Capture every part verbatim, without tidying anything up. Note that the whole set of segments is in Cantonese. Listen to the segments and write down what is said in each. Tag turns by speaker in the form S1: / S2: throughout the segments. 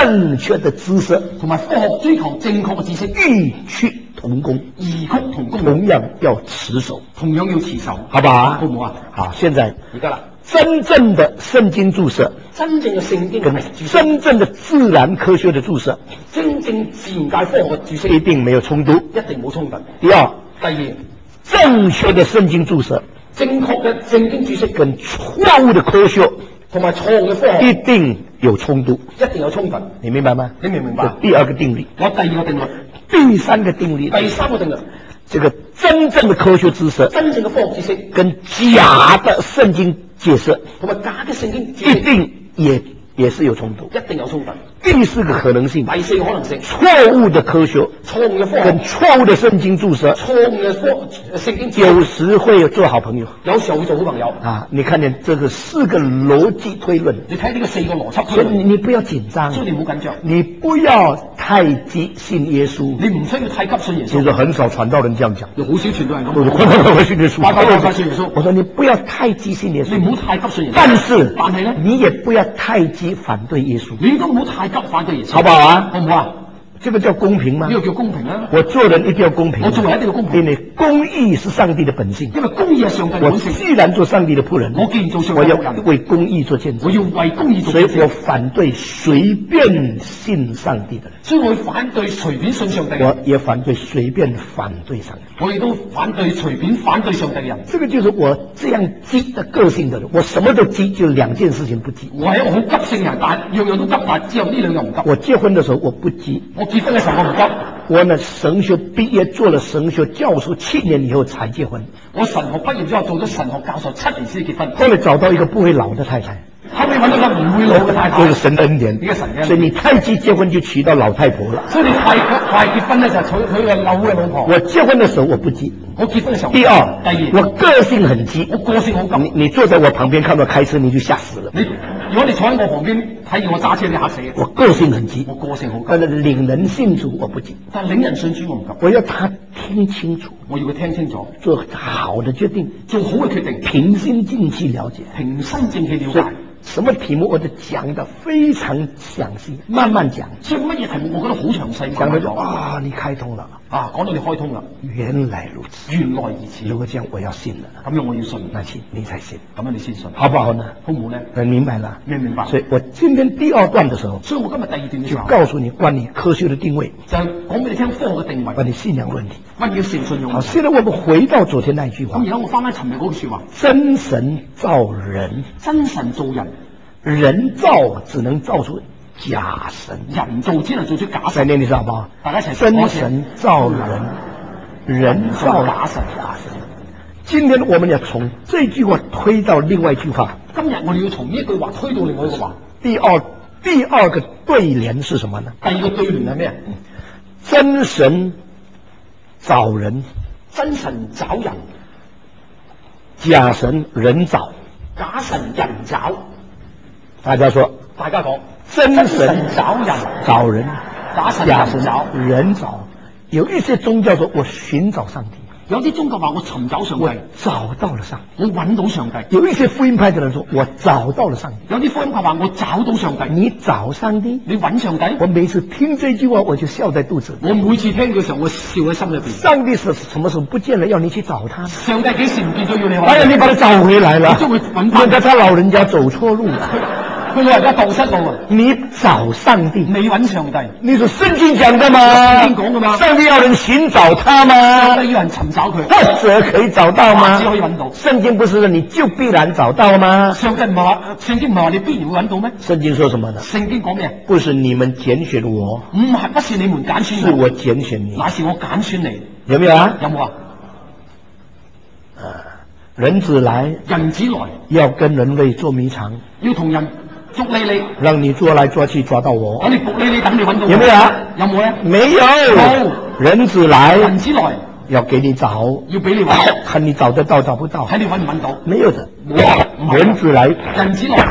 S1: 正确的知識，
S2: 同埋科學追求正確嘅知識，
S1: 異曲同工，
S2: 異曲同工，
S1: 同樣要持守，
S2: 同樣要持守，
S1: 好不好？
S2: 好唔好啊？
S1: 好，現在
S2: 而家啦，
S1: 真正的聖經注釋，
S2: 真正嘅聖經
S1: 跟真正的自然科學的注釋，
S2: 真正自然界科學嘅注釋
S1: 一定沒有衝突，
S2: 一定冇衝突。
S1: 第二，
S2: 第二，
S1: 正確的聖經注釋，
S2: 正確嘅聖經注釋
S1: 跟錯誤的科學
S2: 同埋錯誤嘅科學
S1: 一定有衝突，
S2: 一定有衝突，
S1: 你明白嗎？
S2: 你明唔明白？
S1: 第二個定律，
S2: 我第二個定律，
S1: 第三個定律，
S2: 第三個定律，
S1: 這個真正的科學知識，
S2: 真正嘅科學知識
S1: 跟假的聖經解釋，
S2: 同埋假嘅聖經知
S1: 一
S2: 識
S1: 定也也是有衝突，
S2: 一定有衝突。
S1: 第四個可能性，
S2: 第四個可能性，
S1: 錯誤的科學，
S2: 錯誤嘅科
S1: 跟
S2: 學，
S1: 錯誤的聖經注釋，
S2: 錯誤嘅科聖經知識
S1: 有時會做好朋友
S2: 有時候會做好朋友。
S1: 啊！你看見這個四個邏輯推論，
S2: 你睇呢個四個邏輯
S1: 所以
S2: 推論，
S1: 你你不要緊張，
S2: 所以你唔好緊張，
S1: 你不要太急信耶穌。
S2: 你唔需要太急信耶穌。
S1: 其實很少傳道人這樣講，
S2: 有好少傳道人咁
S1: 我
S2: 講。
S1: 快快快信耶穌，
S2: 快快快快信耶穌。
S1: 我說你不要太急信耶穌，
S2: 你唔好太急信耶穌。
S1: 但是
S2: 但係咧，
S1: 你也不要太急反對耶穌，
S2: 你都唔好太急反對耶穌，
S1: 好不好啊？
S2: 好唔好啊？
S1: 這個叫公平嗎？
S2: 呢個叫公平啊！
S1: 我做人一定要公平，
S2: 我做人一定要公平，
S1: 因為公義是上帝的本性。
S2: 因為公義係上帝嘅
S1: 我
S2: 本性。
S1: 既然做上帝的僕人，
S2: 我既然做上
S1: 我要
S2: 帝嘅僕人，
S1: 為公義做見證，
S2: 我要為公義做
S1: 所以我
S2: 見證，
S1: 反對隨便信上帝的人，
S2: 所以我會反對隨便信上帝嘅
S1: 我
S2: 人，
S1: 也反對隨便反對上帝。
S2: 我亦都反對隨便反對上帝嘅人。
S1: 這個就是我這樣急的個性的人，我什麼都急，就兩件事情不急。
S2: 我係一個好急性嘅人，但樣樣都急，但只有呢兩樣唔急。
S1: 我結婚的時候我不急，
S2: 我結婚嘅時候我唔急，
S1: 我呢神學畢業做了神學教授七年以後才結婚，
S2: 我神學畢業之後做咗神學教授七年先結婚，
S1: 後來找到一個不會老的太太，
S2: 後尾揾到個唔會老嘅太太，
S1: 這是神的恩典。
S2: 呢個神嘅恩典。
S1: 所以你太急結婚就娶到老太婆了。
S2: 所以你太快結婚咧就娶佢個老嘅老婆。
S1: 我結婚的時候我不急。
S2: 我結婚嘅時候，
S1: 第二，
S2: 第二，
S1: 我個性很急，
S2: 我個性好急。
S1: 你你坐在我旁邊看到開車你就嚇死了。
S2: 你如果你坐喺我旁邊睇住我揸車，你嚇死嘅。
S1: 我個性很急，
S2: 我個性好急，
S1: 但是領人信主我不急，
S2: 但係領人信主我唔急。
S1: 我要他聽清楚，
S2: 我要佢聽清楚，
S1: 做好的決定，
S2: 做好嘅決定，
S1: 平心靜氣了解，
S2: 平心靜氣了
S1: 所以
S2: 解。
S1: 什麼題目我都講得非常詳細，慢慢講，
S2: 所以乜嘢題目我覺得好詳細，
S1: 講到就
S2: 講
S1: 啊，你開通了
S2: 啊，講到你開通啦，
S1: 原來如此，
S2: 原來如此。
S1: 如果這樣我要信了，
S2: 咁樣我要信，
S1: 那請你才信，
S2: 咁樣你先信，
S1: 好不好呢？
S2: 好唔好咧？
S1: 能明白了？
S2: 明唔明白？
S1: 所以我今天第二段的時候，
S2: 所以我今日第二段嘅時候，
S1: 就告訴你關於科學的定位，
S2: 就係講俾你聽科學嘅定位，
S1: 關於信仰問題。
S2: 關於誠信用。
S1: 好，現在我們回到昨天那句話
S2: 咁而，家我翻翻尋日嗰句說話，
S1: 真神造人，
S2: 真神造人，
S1: 人造只能造出假神。
S2: 人造只能做出假
S1: 再
S2: 神。
S1: 念一次好不好？
S2: 大家一齊
S1: 真神造人，人造
S2: 假神。
S1: 假神。今天我們要從這句話推到另外一句話。
S2: 今日我哋要從呢一句話推到另外一個話。
S1: 第二第二個對聯是什麼呢？
S2: 第二個對聯係咩？
S1: 真神造人，
S2: 真神找人，
S1: 假神人造。
S2: 假神人找。
S1: 大家說，
S2: 大家講，
S1: 真神
S2: 找人，
S1: 造人，
S2: 假神
S1: 假神
S2: 人找。
S1: 人造。有一些宗教說我尋找上帝，
S2: 有啲宗教話我尋找上帝，
S1: 我找到了上帝。
S2: 我揾到上帝。
S1: 有一些福音派的人說我找到了上帝。
S2: 有啲福音派話我找到上帝。
S1: 你找上帝？
S2: 你揾上帝？
S1: 我每次聽這句話我就笑在肚子裏。
S2: 我每次聽嘅時候我笑喺心裏邊。
S1: 上帝是什麼時候不見了，要你去找他？
S2: 上帝幾時唔見咗要你揾？
S1: 哎呀，你把他找回來了。
S2: 將佢揾翻。
S1: 人家他老人家走錯路了。
S2: 佢老人家蕩失路啊！
S1: 你找上帝，
S2: 你揾上帝。
S1: 你說聖經講的嗎？
S2: 聖經講嘅嘛。
S1: 上帝要人尋找他嗎？
S2: 上帝要人尋找佢，
S1: 或者可以找到嗎？
S2: 只可以揾到。
S1: 聖經不是說你就必然找到嗎？
S2: 上帝唔係話，聖經唔係話你必然會揾到咩？
S1: 聖經說什麼呢？
S2: 聖經講咩？
S1: 不是你們揀選我，
S2: 唔係，不是你們揀選我，
S1: 是我揀選你，
S2: 乃是我揀選你。
S1: 有沒有啊？
S2: 有冇啊？
S1: 啊，人子來，
S2: 人子來
S1: 要跟人類捉迷藏，
S2: 要同人捉你你，
S1: 讓你捉來捉去抓到我。
S2: 我哋伏你你等你揾到我。
S1: 有沒有啊？
S2: 有冇咧？
S1: 沒有。
S2: 冇。
S1: 人子來，
S2: 人子來
S1: 要給你找，
S2: 要俾你揾，
S1: 看你找得到找不到，
S2: 睇你揾唔揾到。
S1: 沒有的。
S2: 冇。
S1: 人子來，
S2: 人子來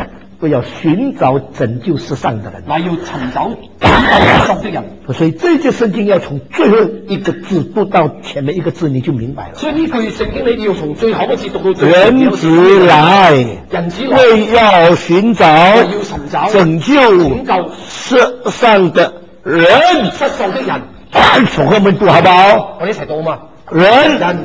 S1: 我要尋找拯救世上的人。
S2: 乃要尋找拯救世上的人。
S1: 所以這句聖經要從最後一個字讀到前面一個字，你就明白了。
S2: 所以呢句聖經你要從最後一個字讀到最後。
S1: 人子來，
S2: 人子來，
S1: 為要尋找
S2: 要尋找
S1: 拯救
S2: 拯救
S1: 世上的人。
S2: 世上的人，
S1: 從後面讀好不好？
S2: 我哋一齊讀嘛。
S1: 人，
S2: 人，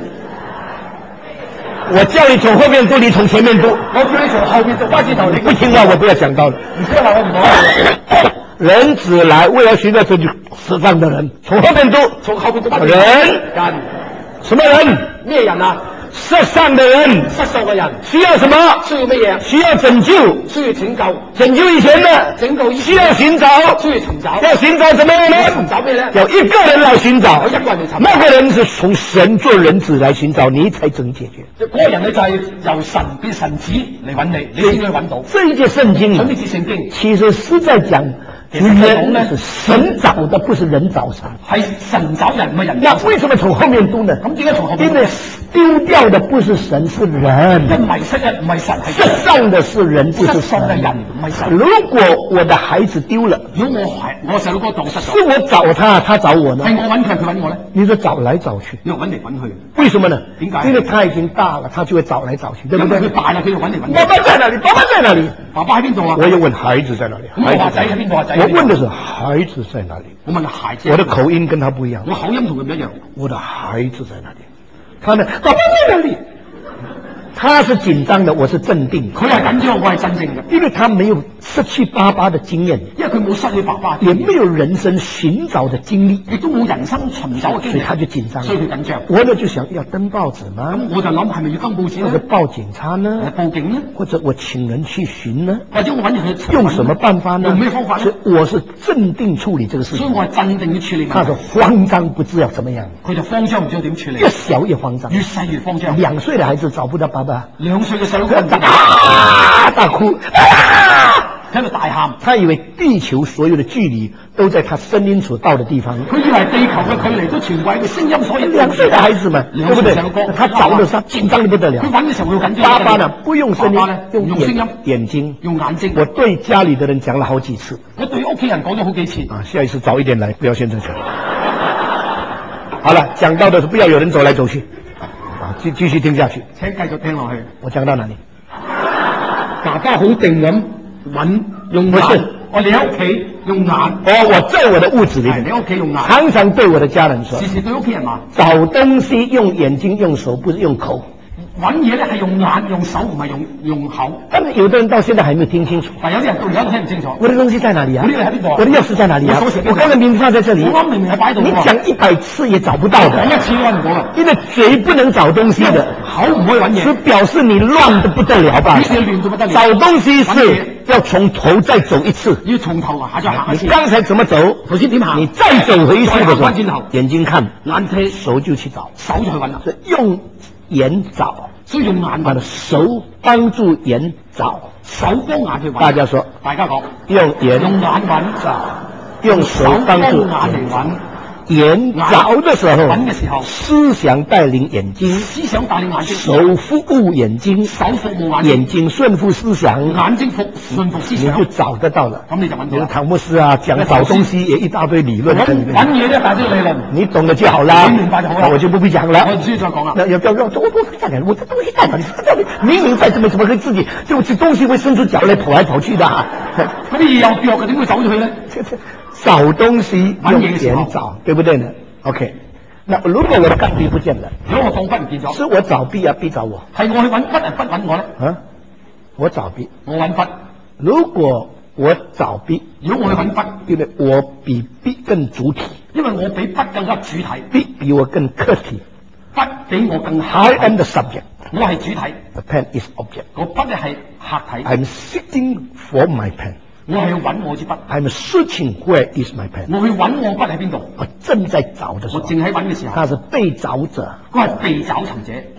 S1: 我叫你從後面讀，你從前面讀。
S2: 我叫你從後面讀翻轉頭，你
S1: 不聽話，我不要講道了。
S2: 唔聽話我唔講。
S1: 人子來，為要尋找拯救世上的人。從後面讀，
S2: 從後面讀翻
S1: 人，
S2: 人，
S1: 什麼人？
S2: 咩人啊？
S1: 世上的人，
S2: 世上嘅人
S1: 需要什麼？
S2: 需要乜嘢？
S1: 需要拯救，
S2: 需要拯救，
S1: 拯救以前的，
S2: 拯救以前
S1: 需要尋找，
S2: 需要尋找，
S1: 要尋找什麼樣呢？
S2: 尋找咩咧？
S1: 有一個人來尋找，
S2: 有一個人嚟尋找，
S1: 那個人是從神做人子來尋找你，才能解決。
S2: 嗰個人咧就係由神變神子嚟揾你，你先可以揾到。
S1: 這一節聖經啊，
S2: 呢節聖經
S1: 其實是在講人是神找的，不是人找神。
S2: 係神找人，唔係人
S1: 那
S2: 找神。
S1: 為什麼從後面讀呢？
S2: 咁點解從後面讀？
S1: 因為丟掉的不是神，是人。
S2: 因迷失嘅唔係神，係
S1: 世上的是人，不是
S2: 世上嘅
S1: 神。
S2: 人，唔係神。
S1: 如果我的孩子丟了，
S2: 如果我係我細佬哥蕩失咗，
S1: 是我找他，他找我呢？
S2: 係我揾佢，佢揾我咧？
S1: 你說找來找去，
S2: 你又揾嚟揾去，
S1: 為什麼呢？
S2: 點解？
S1: 因為他已經大了，他就會找來找去，對不對？
S2: 佢大啦，佢就揾嚟揾去。
S1: 爸爸在哪裡？爸爸在哪裡？
S2: 爸爸喺邊度啊？
S1: 我又問孩子在哪裡？
S2: 咁我話仔喺邊度啊？仔
S1: 我問的是孩子在哪裡？
S2: 我問孩子。
S1: 我的口音跟他不一樣。
S2: 我口音同佢唔一樣。
S1: 我的孩子在哪裡？他呢？爸爸在哪裡？他是緊張的，我是鎮定。
S2: 佢係緊張，我係鎮靜嘅，
S1: 因為他沒有失去爸爸的經驗，
S2: 因為佢冇失去爸爸，
S1: 也沒有人生尋找的經歷，
S2: 亦都冇人生尋找嘅經歷，
S1: 所以他就緊張。
S2: 所以佢緊張。
S1: 我呢就想要登報紙嗎？
S2: 咁我就諗係咪要登報紙
S1: 或者
S2: 咧？
S1: 報警察呢？
S2: 報警呢？
S1: 或者我請人去尋呢？
S2: 或者我揾人去
S1: 用什麼辦法呢？
S2: 用咩方法呢？
S1: 所以我是鎮定處理這個事情。
S2: 所以我係鎮定去處理問題。
S1: 他是慌張不知要怎麼樣，
S2: 佢就慌張唔知道點處理。
S1: 越小越慌張，
S2: 越細越慌張。
S1: 兩歲的孩子找不到爸爸，
S2: 兩歲嘅細佬哥
S1: 啊大哭，
S2: 喺度大喊。
S1: 他以為地球所有的距離都在他聲音所到的地方。
S2: 佢以為地球嘅距離都全部喺佢聲音所到。
S1: 兩歲的孩子嘛，對不對？他找的時候緊張得不得了。
S2: 佢揾嘅時候會緊張。
S1: 爸爸呢，不用聲音，
S2: 用用聲音，
S1: 眼睛，
S2: 用眼睛。
S1: 我對家裏的人講了好幾次。
S2: 我對屋企人講咗好幾次。
S1: 啊，下一次早一點來，不要現在講。好了，講到的是不要有人走來走去。啊，繼繼續聽下去。
S2: 請繼續聽落去。
S1: 我講到哪裏？
S2: 爸爸好定咁揾用眼，我哋喺屋企用眼。
S1: 哦，我在我的屋子裏面，
S2: 你屋企用眼，
S1: 常常對我的家人說，
S2: 時時對屋企人話，
S1: 找東西用眼睛用手，不是用口。
S2: 揾嘢咧係用眼用手，唔係用用口。
S1: 但是有的人到現在還沒有聽清楚。
S2: 但有啲人到而家都聽唔清楚。
S1: 我的東西在哪裡啊？
S2: 我呢個喺邊度啊？
S1: 我的鑰匙在哪裡啊？
S2: 我鎖匙喺邊度？
S1: 我剛才明明放在這裡。
S2: 我啱明明喺擺度。
S1: 你講一百次也找不到的。
S2: 講一次都揾唔到啦。
S1: 因為嘴不能找東西的，
S2: 口唔可以揾嘢，
S1: 是表示你亂得不得了吧？
S2: 於是亂到不得了。
S1: 找東西是要從頭再走一次。
S2: 要從頭啊，下再行一次。
S1: 你剛才怎麼走？
S2: 頭先點行？
S1: 你再走回一次的時候，
S2: 轉頭
S1: 眼睛看，
S2: 眼睇，
S1: 手就去找，
S2: 手就去揾啦。
S1: 用眼找。
S2: 所以用眼
S1: 把手幫助眼找，
S2: 手幫眼去揾。
S1: 大家說，
S2: 大家講，
S1: 用眼
S2: 用眼揾
S1: 找，用手幫助
S2: 眼嚟揾。
S1: 眼找的時候，
S2: 揾嘅時候，
S1: 思想帶領眼睛，
S2: 思想帶領眼睛，
S1: 手服務眼睛，
S2: 手服務眼睛，
S1: 眼睛順服思想，
S2: 眼睛服順服思想，
S1: 你就找得到了。
S2: 咁你就揾到啦。
S1: 唐牧師啊，講找東西也一大堆理論，
S2: 揾嘢咧，大堆理論，
S1: 你懂得就好啦。
S2: 你明白就好啦，
S1: 我就不必講了。
S2: 我唔需要再講啦。
S1: 要要要，我我再講，我這東西在哪裡？明明在這邊，怎麼會自己就這東西會伸出腳來跑來跑去的啊？
S2: 嗰啲嘢有腳嘅，點會走咗去咧？
S1: 找東西用眼找，對不對呢？OK，那如果我的鋼筆不見了，
S2: 如果我放筆唔見咗，
S1: 是我找筆啊，筆找我，
S2: 係我去揾筆，係筆揾我咧？
S1: 啊，我找筆，
S2: 我揾筆。
S1: 如果我找筆，
S2: 如果我去揾筆，
S1: 因為我比筆更主體，
S2: 因為我比筆更加主體，
S1: 筆比我更客體，
S2: 筆比我更
S1: I am the subject，
S2: 我係主體
S1: the pen is object，
S2: 個筆咧係客體。
S1: I'm seeking for my pen，
S2: 我係去揾我支筆。
S1: I'm searching where is my pen，
S2: 我去揾我筆喺邊度？
S1: 我正在找的時候，
S2: 我正喺揾嘅時候，
S1: 他是被找者，
S2: 佢係被找尋者。
S1: 當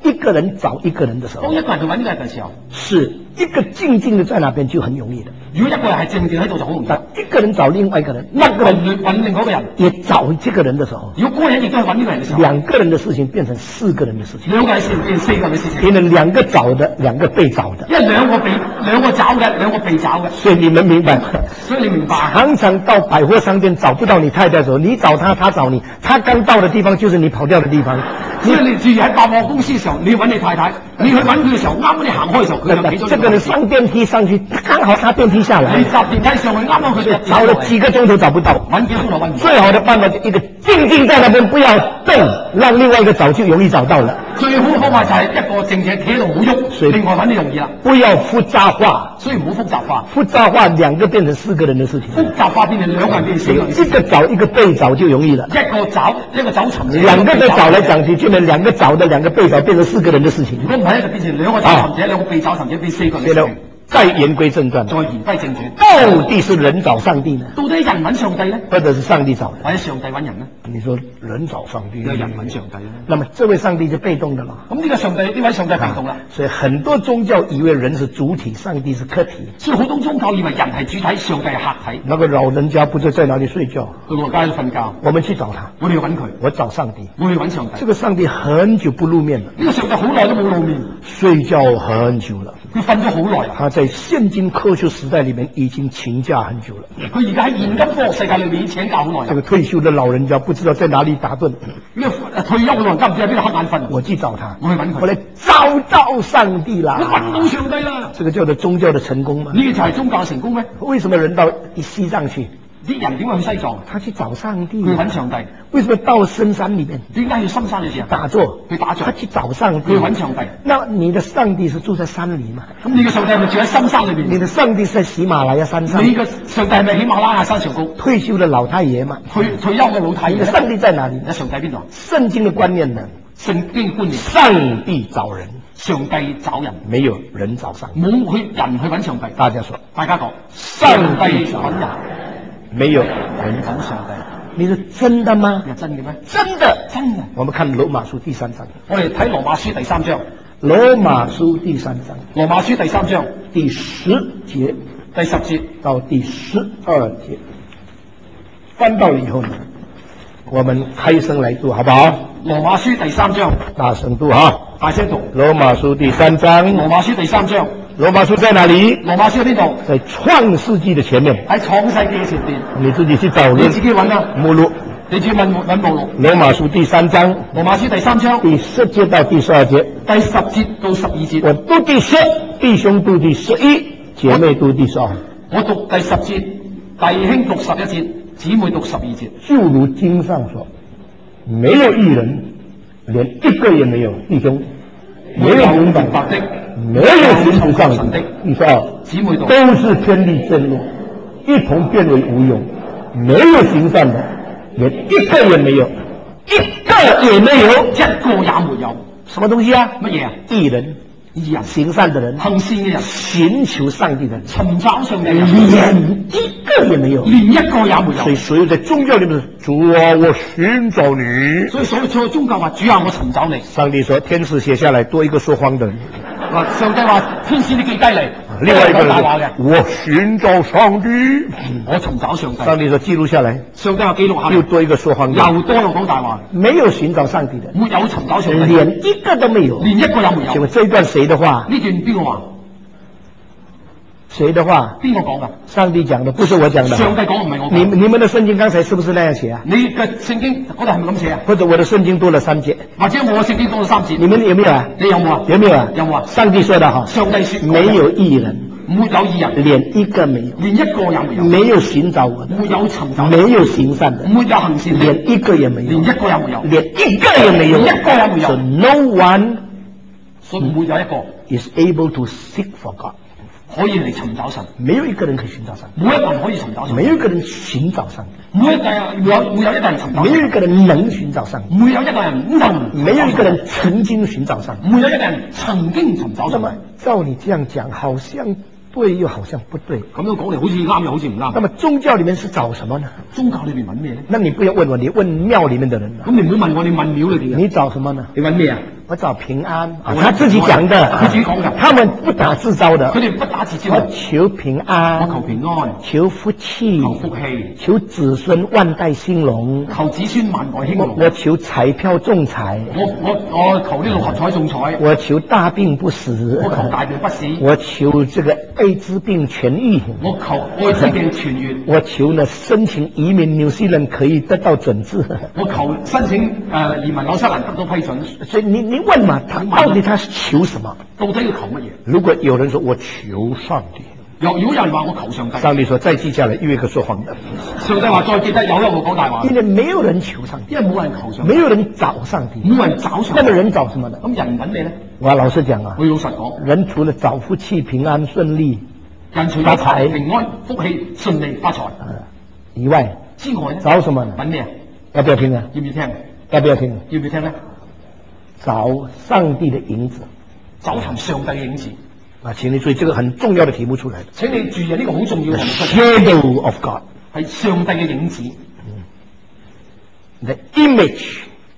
S1: 一个人找一个人的时候，
S2: 當一個人去揾一個人嘅時候，
S1: 是一個靜靜的在那邊就很容易的。
S2: 如果一個人係靜靜喺度就好容易。
S1: 但一個人找另外一個人，那個人
S2: 揾另外一個人
S1: 也找這個人的時候，
S2: 如果嗰個人亦都係揾呢個人嘅時候，
S1: 兩個人的事情變成四個人的事情，
S2: 兩個人事變四個人嘅事情，
S1: 變成兩個找的，兩個被找的。
S2: 因為兩個被兩個找嘅，兩個被找嘅。
S1: 所以你們明白嗎？
S2: 所以你明白。
S1: 常常到百貨商店找不到你太太的時候，你找他，他找你，他剛到的地方就是你跑掉的地方。
S2: 所以你住喺百貨公司嘅時候，你揾你太太，你去揾佢嘅時候，啱啱你行開嘅時候，佢就企咗。
S1: 這個人上電梯上去，剛好他電梯下來。
S2: 你搭電梯上去，啱啱佢就
S1: 找了幾個鐘頭找不到，
S2: 揾幾個鐘頭揾唔到。
S1: 最好的辦法就一個靜靜在那邊不要動，讓另外一個找就容易找到了。
S2: 最好嘅方法就係一個靜靜企喺度唔好喐，另外揾你容易啦。
S1: 不要複雜化，
S2: 所以唔好複雜化。
S1: 複雜化兩個變成四個人的事情。
S2: 複雜化變成兩個人變成四個人。
S1: 一個找一個被找就容易了。
S2: 一個找一個找尋者，
S1: 兩個都找來找去，就變兩個找的兩個被找變成四個人的事情。
S2: 如果唔係，就變成兩個找尋者，兩個被找尋者變四個人嘅事情。
S1: 再言歸正傳，
S2: 再言歸正傳，
S1: 到底是人找上帝呢？
S2: 到底人揾上帝呢？
S1: 或者是上帝找人？
S2: 或者上帝揾人呢？
S1: 你說人找上帝，
S2: 人揾上帝呢？
S1: 那麼這位上帝就被動的了。
S2: 咁呢個上帝呢位上帝被動啦。
S1: 所以很多宗教以為人是主體，上帝是客體。
S2: 所以好多宗教以為人係主體，上帝係客體。
S1: 那個老人家不知在哪裡睡覺，
S2: 佢落街度瞓覺，
S1: 我們去找他，
S2: 我哋去揾佢，
S1: 我找上帝，
S2: 我去揾上帝。
S1: 這個上帝很久不露面了，
S2: 呢個上帝好耐都冇露面，
S1: 睡覺很久了，
S2: 佢瞓咗好耐啦。
S1: 他在現今科學時代裡面已經請假很久了。
S2: 佢而家喺現今科學世界裏面請假好耐啦。
S1: 這個退休的老人家不知道在哪裡打盹，
S2: 呢個退休嘅老人家唔知喺邊度瞌眼瞓。
S1: 我去找他，
S2: 我去揾佢，
S1: 我來找到上帝啦，
S2: 我揾到上帝啦。
S1: 這個叫做宗教的成功嗎？
S2: 呢個就係宗教成功咩？
S1: 為什麼人到西藏去？
S2: 啲人點解去西藏？
S1: 他去找上帝，
S2: 去揾上帝。
S1: 為什麼到深山裡面？
S2: 點解要深山裏邊
S1: 打坐？
S2: 去打坐。
S1: 他去找上帝，
S2: 去揾上帝。
S1: 那你的上帝是住在山裡嗎？
S2: 咁你嘅上帝係咪住喺深山裏邊？
S1: 你的上帝是在喜馬拉雅山上？
S2: 你嘅上帝係咪喜馬拉雅山上高？
S1: 退休的老太爺嘛？
S2: 退退休嘅老太爺。
S1: 你的上帝在哪裡？
S2: 你上帝邊度？
S1: 聖經的觀念呢？
S2: 聖經嘅觀念，
S1: 上帝找人，
S2: 上帝找人，
S1: 沒有人找上帝。
S2: 冇去人去揾上帝。
S1: 大家說，
S2: 大家講，上帝揾人，
S1: 沒有人
S2: 揾上帝。
S1: 你說真的嗎？
S2: 係真嘅咩？
S1: 真的，
S2: 真嘅。
S1: 我們看羅馬書第三章。
S2: 我哋睇羅馬書第三章。
S1: 羅馬書第三章。
S2: 羅馬書第三章
S1: 第十節，
S2: 第十節
S1: 到第十二節，翻到以後呢，我們開聲來讀，好不好？
S2: 羅馬書第三章，
S1: 大聲讀哈，
S2: 大聲讀。
S1: 羅馬書第三章。
S2: 羅馬書第三章。
S1: 羅馬書在哪裡？
S2: 羅馬書喺邊度？
S1: 在創世紀的前面。
S2: 喺創世紀嘅前邊。
S1: 你自己去找，
S2: 你自己揾啊。
S1: 目錄。
S2: 你自己揾揾目錄。
S1: 羅馬書第三章。
S2: 羅馬書第三章。
S1: 第十節到第十二節。
S2: 第十節到十二節。
S1: 我讀第十，弟兄讀第十一，姐妹讀第十二。
S2: 我讀第十節，弟兄讀十一節，姊妹讀十二節。
S1: 就如經上說，沒有義人，連一個也沒有，弟兄，沒有明白的，沒有尋求上神的。第十二，
S2: 姊妹讀
S1: 都是偏離正路，一同變為無用，沒有行善的，連一個也沒有，一個也沒有，
S2: 一個也沒有。
S1: 什麼東西啊？
S2: 乜嘢啊？
S1: 義人。義人，行善的人，
S2: 行善嘅人，
S1: 尋求上帝的人，
S2: 尋找上帝嘅人，
S1: 連一個也沒有，
S2: 連一個也沒有。
S1: 所以所有在宗教裏面，主啊，我尋找你。
S2: 所以所有所有宗教話，主啊，我尋找你。
S1: 上帝說，天使寫下來多一個說謊的人。
S2: 啊，上帝話，天使你記低嚟。
S1: 另外一個人，
S2: 大話嘅，
S1: 我尋找上帝，
S2: 我尋找上帝。
S1: 上帝說記錄下來。
S2: 上帝話記錄下來。
S1: 又多一個說謊的，
S2: 又多個講大話。
S1: 沒有尋找上帝的，
S2: 沒有尋找上帝，
S1: 連一個都沒有，
S2: 連一個也沒有。
S1: 請問這一段誰的話？
S2: 呢段邊個話？
S1: 誰的話？
S2: 邊個講噶？
S1: 上帝講的，不是我講的。
S2: 上帝講唔係我講。
S1: 你你們的聖經剛才是不是那樣寫啊？
S2: 你嘅聖經嗰度係咪咁寫啊？
S1: 或者我的聖經多了三節？
S2: 或者我嘅聖經多咗三節？
S1: 你們有沒有啊？
S2: 你有冇啊？
S1: 有沒有啊？
S2: 有冇啊？
S1: 上帝說的哈。
S2: 上帝說
S1: 沒有義人，
S2: 沒有義人，
S1: 連一個沒有，
S2: 連一個也沒有。
S1: 沒有尋找我的，
S2: 沒有尋找，
S1: 沒有行善的，
S2: 沒有行善，
S1: 連一個也沒有，
S2: 連一個也沒有，
S1: 連一個也沒有，
S2: 連一個也沒有。
S1: So no one，
S2: 所以沒有一個
S1: is able to seek for God，
S2: 可以嚟尋找神，
S1: 沒有一個人可以尋找上帝，
S2: 沒有一個人可以尋找神，
S1: 沒有一個人尋找上帝，
S2: 沒有一個人沒有沒有一個人尋找，
S1: 沒有一個人能尋找上帝，
S2: 沒有一個人能，
S1: 沒有一個人曾經尋找上帝，
S2: 沒有一個人曾經尋找上帝。
S1: 那麼照你這樣講，好像對又好像不對。
S2: 咁樣講嚟好似啱又好似唔啱。
S1: 那麼宗教裡面是找什麼呢？
S2: 宗教裏面揾咩咧？
S1: 那你不要問我，你問廟裡面的人啦。
S2: 咁你唔好問我，你問廟裏邊嘅。
S1: 你找什麼呢？
S2: 你揾咩啊？
S1: 我找平安，啊、他自己講的，
S2: 佢自己講嘅，
S1: 他們不打自招的，
S2: 佢哋不打自招。
S1: 我求平安，
S2: 我求平安，
S1: 求福氣，
S2: 求福氣，
S1: 求子孫萬代興隆，
S2: 求子孫萬代興隆。
S1: 我求彩票中彩，
S2: 我我我求呢六合彩中彩，
S1: 我求大病不死，
S2: 我求大病不死，
S1: 我求這個艾滋病痊愈，
S2: 我求艾滋病痊愈，
S1: 我求呢申請移民紐西蘭可以得到準治，
S2: 我求申請誒、呃、移民紐西蘭得到批准。
S1: 所以你你問嘛，他到底他是求什麼？
S2: 到底要求乜嘢？
S1: 如果有人說我求上帝，
S2: 有如果有人話我求上帝，
S1: 上帝說再記下來，又一個說謊的。
S2: 上帝話再記得有一個講大話，
S1: 因為沒有人求上帝，
S2: 因為冇人求上帝，
S1: 沒有人找上帝，
S2: 冇人找上帝。
S1: 那麼人找什麼呢？
S2: 咁人揾咩咧？
S1: 我老實講啊，
S2: 我老實講，
S1: 人除了找福氣、平安、順利、
S2: 人除咗財、平安、福氣、順利、發財
S1: 以外
S2: 之外咧，
S1: 找什麼呢？
S2: 揾咩啊？
S1: 要不要聽啊？
S2: 要唔要聽？
S1: 要不要聽？
S2: 要唔要聽咧？
S1: 找上帝的影子，
S2: 找尋上帝嘅影子。
S1: 啊，請你注意，這個很重要的題目出來了。
S2: 請你注意呢個好重要嘅題目出嚟。
S1: Shadow of God
S2: 係上帝嘅影子。
S1: The image,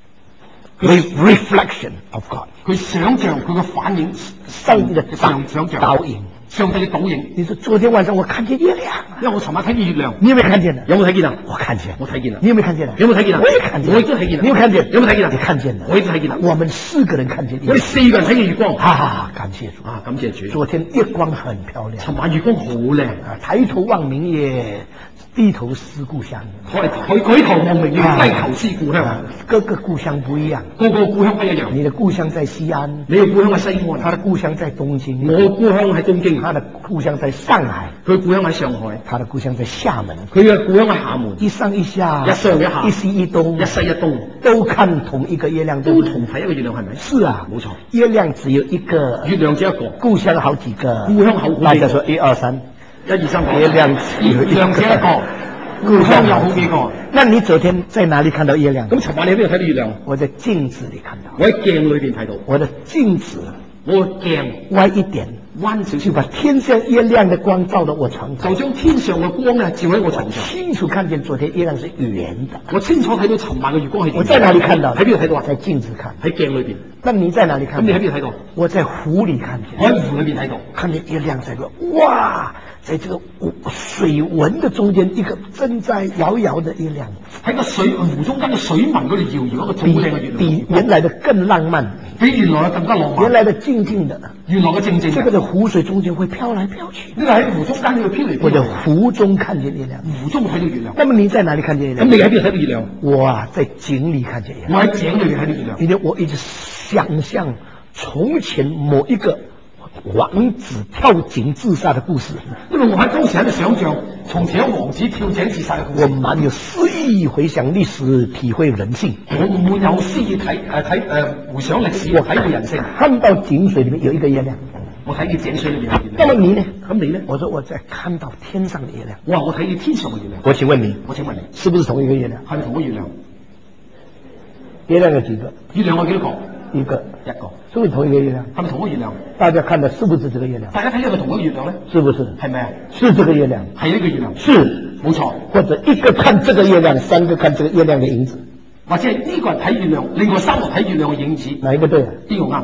S1: reflection of God。
S2: 佢想象佢嘅反映，
S1: 上帝的
S2: 想想象
S1: 倒影。
S2: 上帝嘅倒影。
S1: 你說昨天晚上我看見月亮，
S2: 因為我尋晚睇見月亮，
S1: 你有冇看見呢？
S2: 有冇睇見啊？
S1: 我看見，
S2: 我睇見啦。
S1: 你有冇看見呢？
S2: 有冇睇見啊？
S1: 我也看見，
S2: 我亦都睇見啦。
S1: 你有看見？
S2: 有冇睇見啊？
S1: 你看見了，
S2: 我亦都睇見啦。
S1: 我們四個人看見，
S2: 我哋四個人睇見月光，
S1: 啊，感謝主
S2: 啊，感謝主。
S1: 昨天月光很漂亮，
S2: 尋晚月光好靚
S1: 啊，抬頭望明月，低頭思故鄉。
S2: 佢佢舉頭望明月，低頭思故鄉。
S1: 各個故鄉不一樣，
S2: 個個故鄉不一樣。
S1: 你的故鄉在西安，
S2: 你嘅故鄉喺西安，
S1: 他的故鄉在東京，
S2: 我故鄉喺東京，
S1: 他的故鄉在上海，
S2: 佢故鄉喺上海，
S1: 他的故鄉在廈門，
S2: 佢嘅故鄉喺廈門。
S1: 一上一下，
S2: 一上一下，
S1: 一西一東，
S2: 一西一東，
S1: 都看同一個月亮，
S2: 都同睇一個月亮，係咪？
S1: 是啊，
S2: 冇錯。
S1: 月亮只有一個，
S2: 月亮只有一個，
S1: 故鄉好幾個，
S2: 故鄉好幾個。
S1: 大家說一二三，
S2: 一二三，
S1: 月亮只有
S2: 月亮只有一個，故鄉有好幾個。
S1: 那你昨天在哪裏看到月亮？
S2: 咁尋晚你喺邊度睇到月亮？
S1: 我在鏡子裏看到。
S2: 我喺鏡裏邊睇到。
S1: 我的鏡子，
S2: 我個鏡
S1: 歪一點，
S2: 彎少少，
S1: 就把天上月亮的光照到我床上，
S2: 就將天上嘅光咧照喺我床上。
S1: 清楚看見昨天月亮是圓的。
S2: 我清楚睇到尋晚嘅月光係圓的。
S1: 我在哪裏看到？
S2: 喺邊度睇到啊？
S1: 在鏡子看。
S2: 喺鏡裏邊。
S1: 那你在哪裏看到？
S2: 咁你喺邊度睇到？
S1: 我在湖裏看見。
S2: 我喺湖裏邊睇到，
S1: 看見月亮在個哇，在這個水紋的中間，一個正在搖搖的月亮，
S2: 喺個水湖中間嘅水紋嗰度搖搖一個好靚嘅月亮，
S1: 比原來的更浪漫，
S2: 比原來嘅更加浪漫。
S1: 原來的靜靜的，
S2: 原來嘅靜靜。
S1: 這個在湖水中間會飄來飄去。
S2: 呢個喺湖中間佢飄嚟飄去。
S1: 我在湖中看見月亮，
S2: 湖中睇到月亮。
S1: 那麼你在哪裏看見月亮？
S2: 咁你喺邊度睇到月亮？
S1: 我啊，在井裏看見月亮。
S2: 我喺井裏邊睇到月亮。
S1: 因為我一直想象從前某一個王子跳井自殺的故事，
S2: 因為我喺當時喺度想象從前有王子跳井自殺嘅故事。
S1: 我滿有詩意回想歷史，體會人性。
S2: 我滿有詩意睇誒睇誒回想歷史，我體會人性。
S1: 看到井水裏面有一個月亮，
S2: 我睇見井水裏面有月亮。
S1: 那麼你呢？
S2: 咁你呢？
S1: 我說我在看到天上的月亮。
S2: 哇！我睇見天上嘅月亮。
S1: 我請問你，
S2: 我請問你，
S1: 是不是同一個月亮？
S2: 係咪同一個月亮？
S1: 月亮有幾個？
S2: 月亮有幾多個？
S1: 一個，
S2: 一個。
S1: 是不是同一個月亮？
S2: 係咪同一個月亮？
S1: 大家看的是不是這個月亮？
S2: 大家睇下佢同一個月亮咧？
S1: 是不是？
S2: 係咪啊？
S1: 是這個月亮。
S2: 係呢個月亮。
S1: 是，
S2: 冇錯。
S1: 或者一個看這個月亮，三個看這個月亮的影子。
S2: 或者係呢個人睇月亮，另外三個睇月亮嘅影子。
S1: 哪一個對啊？
S2: 邊個啱？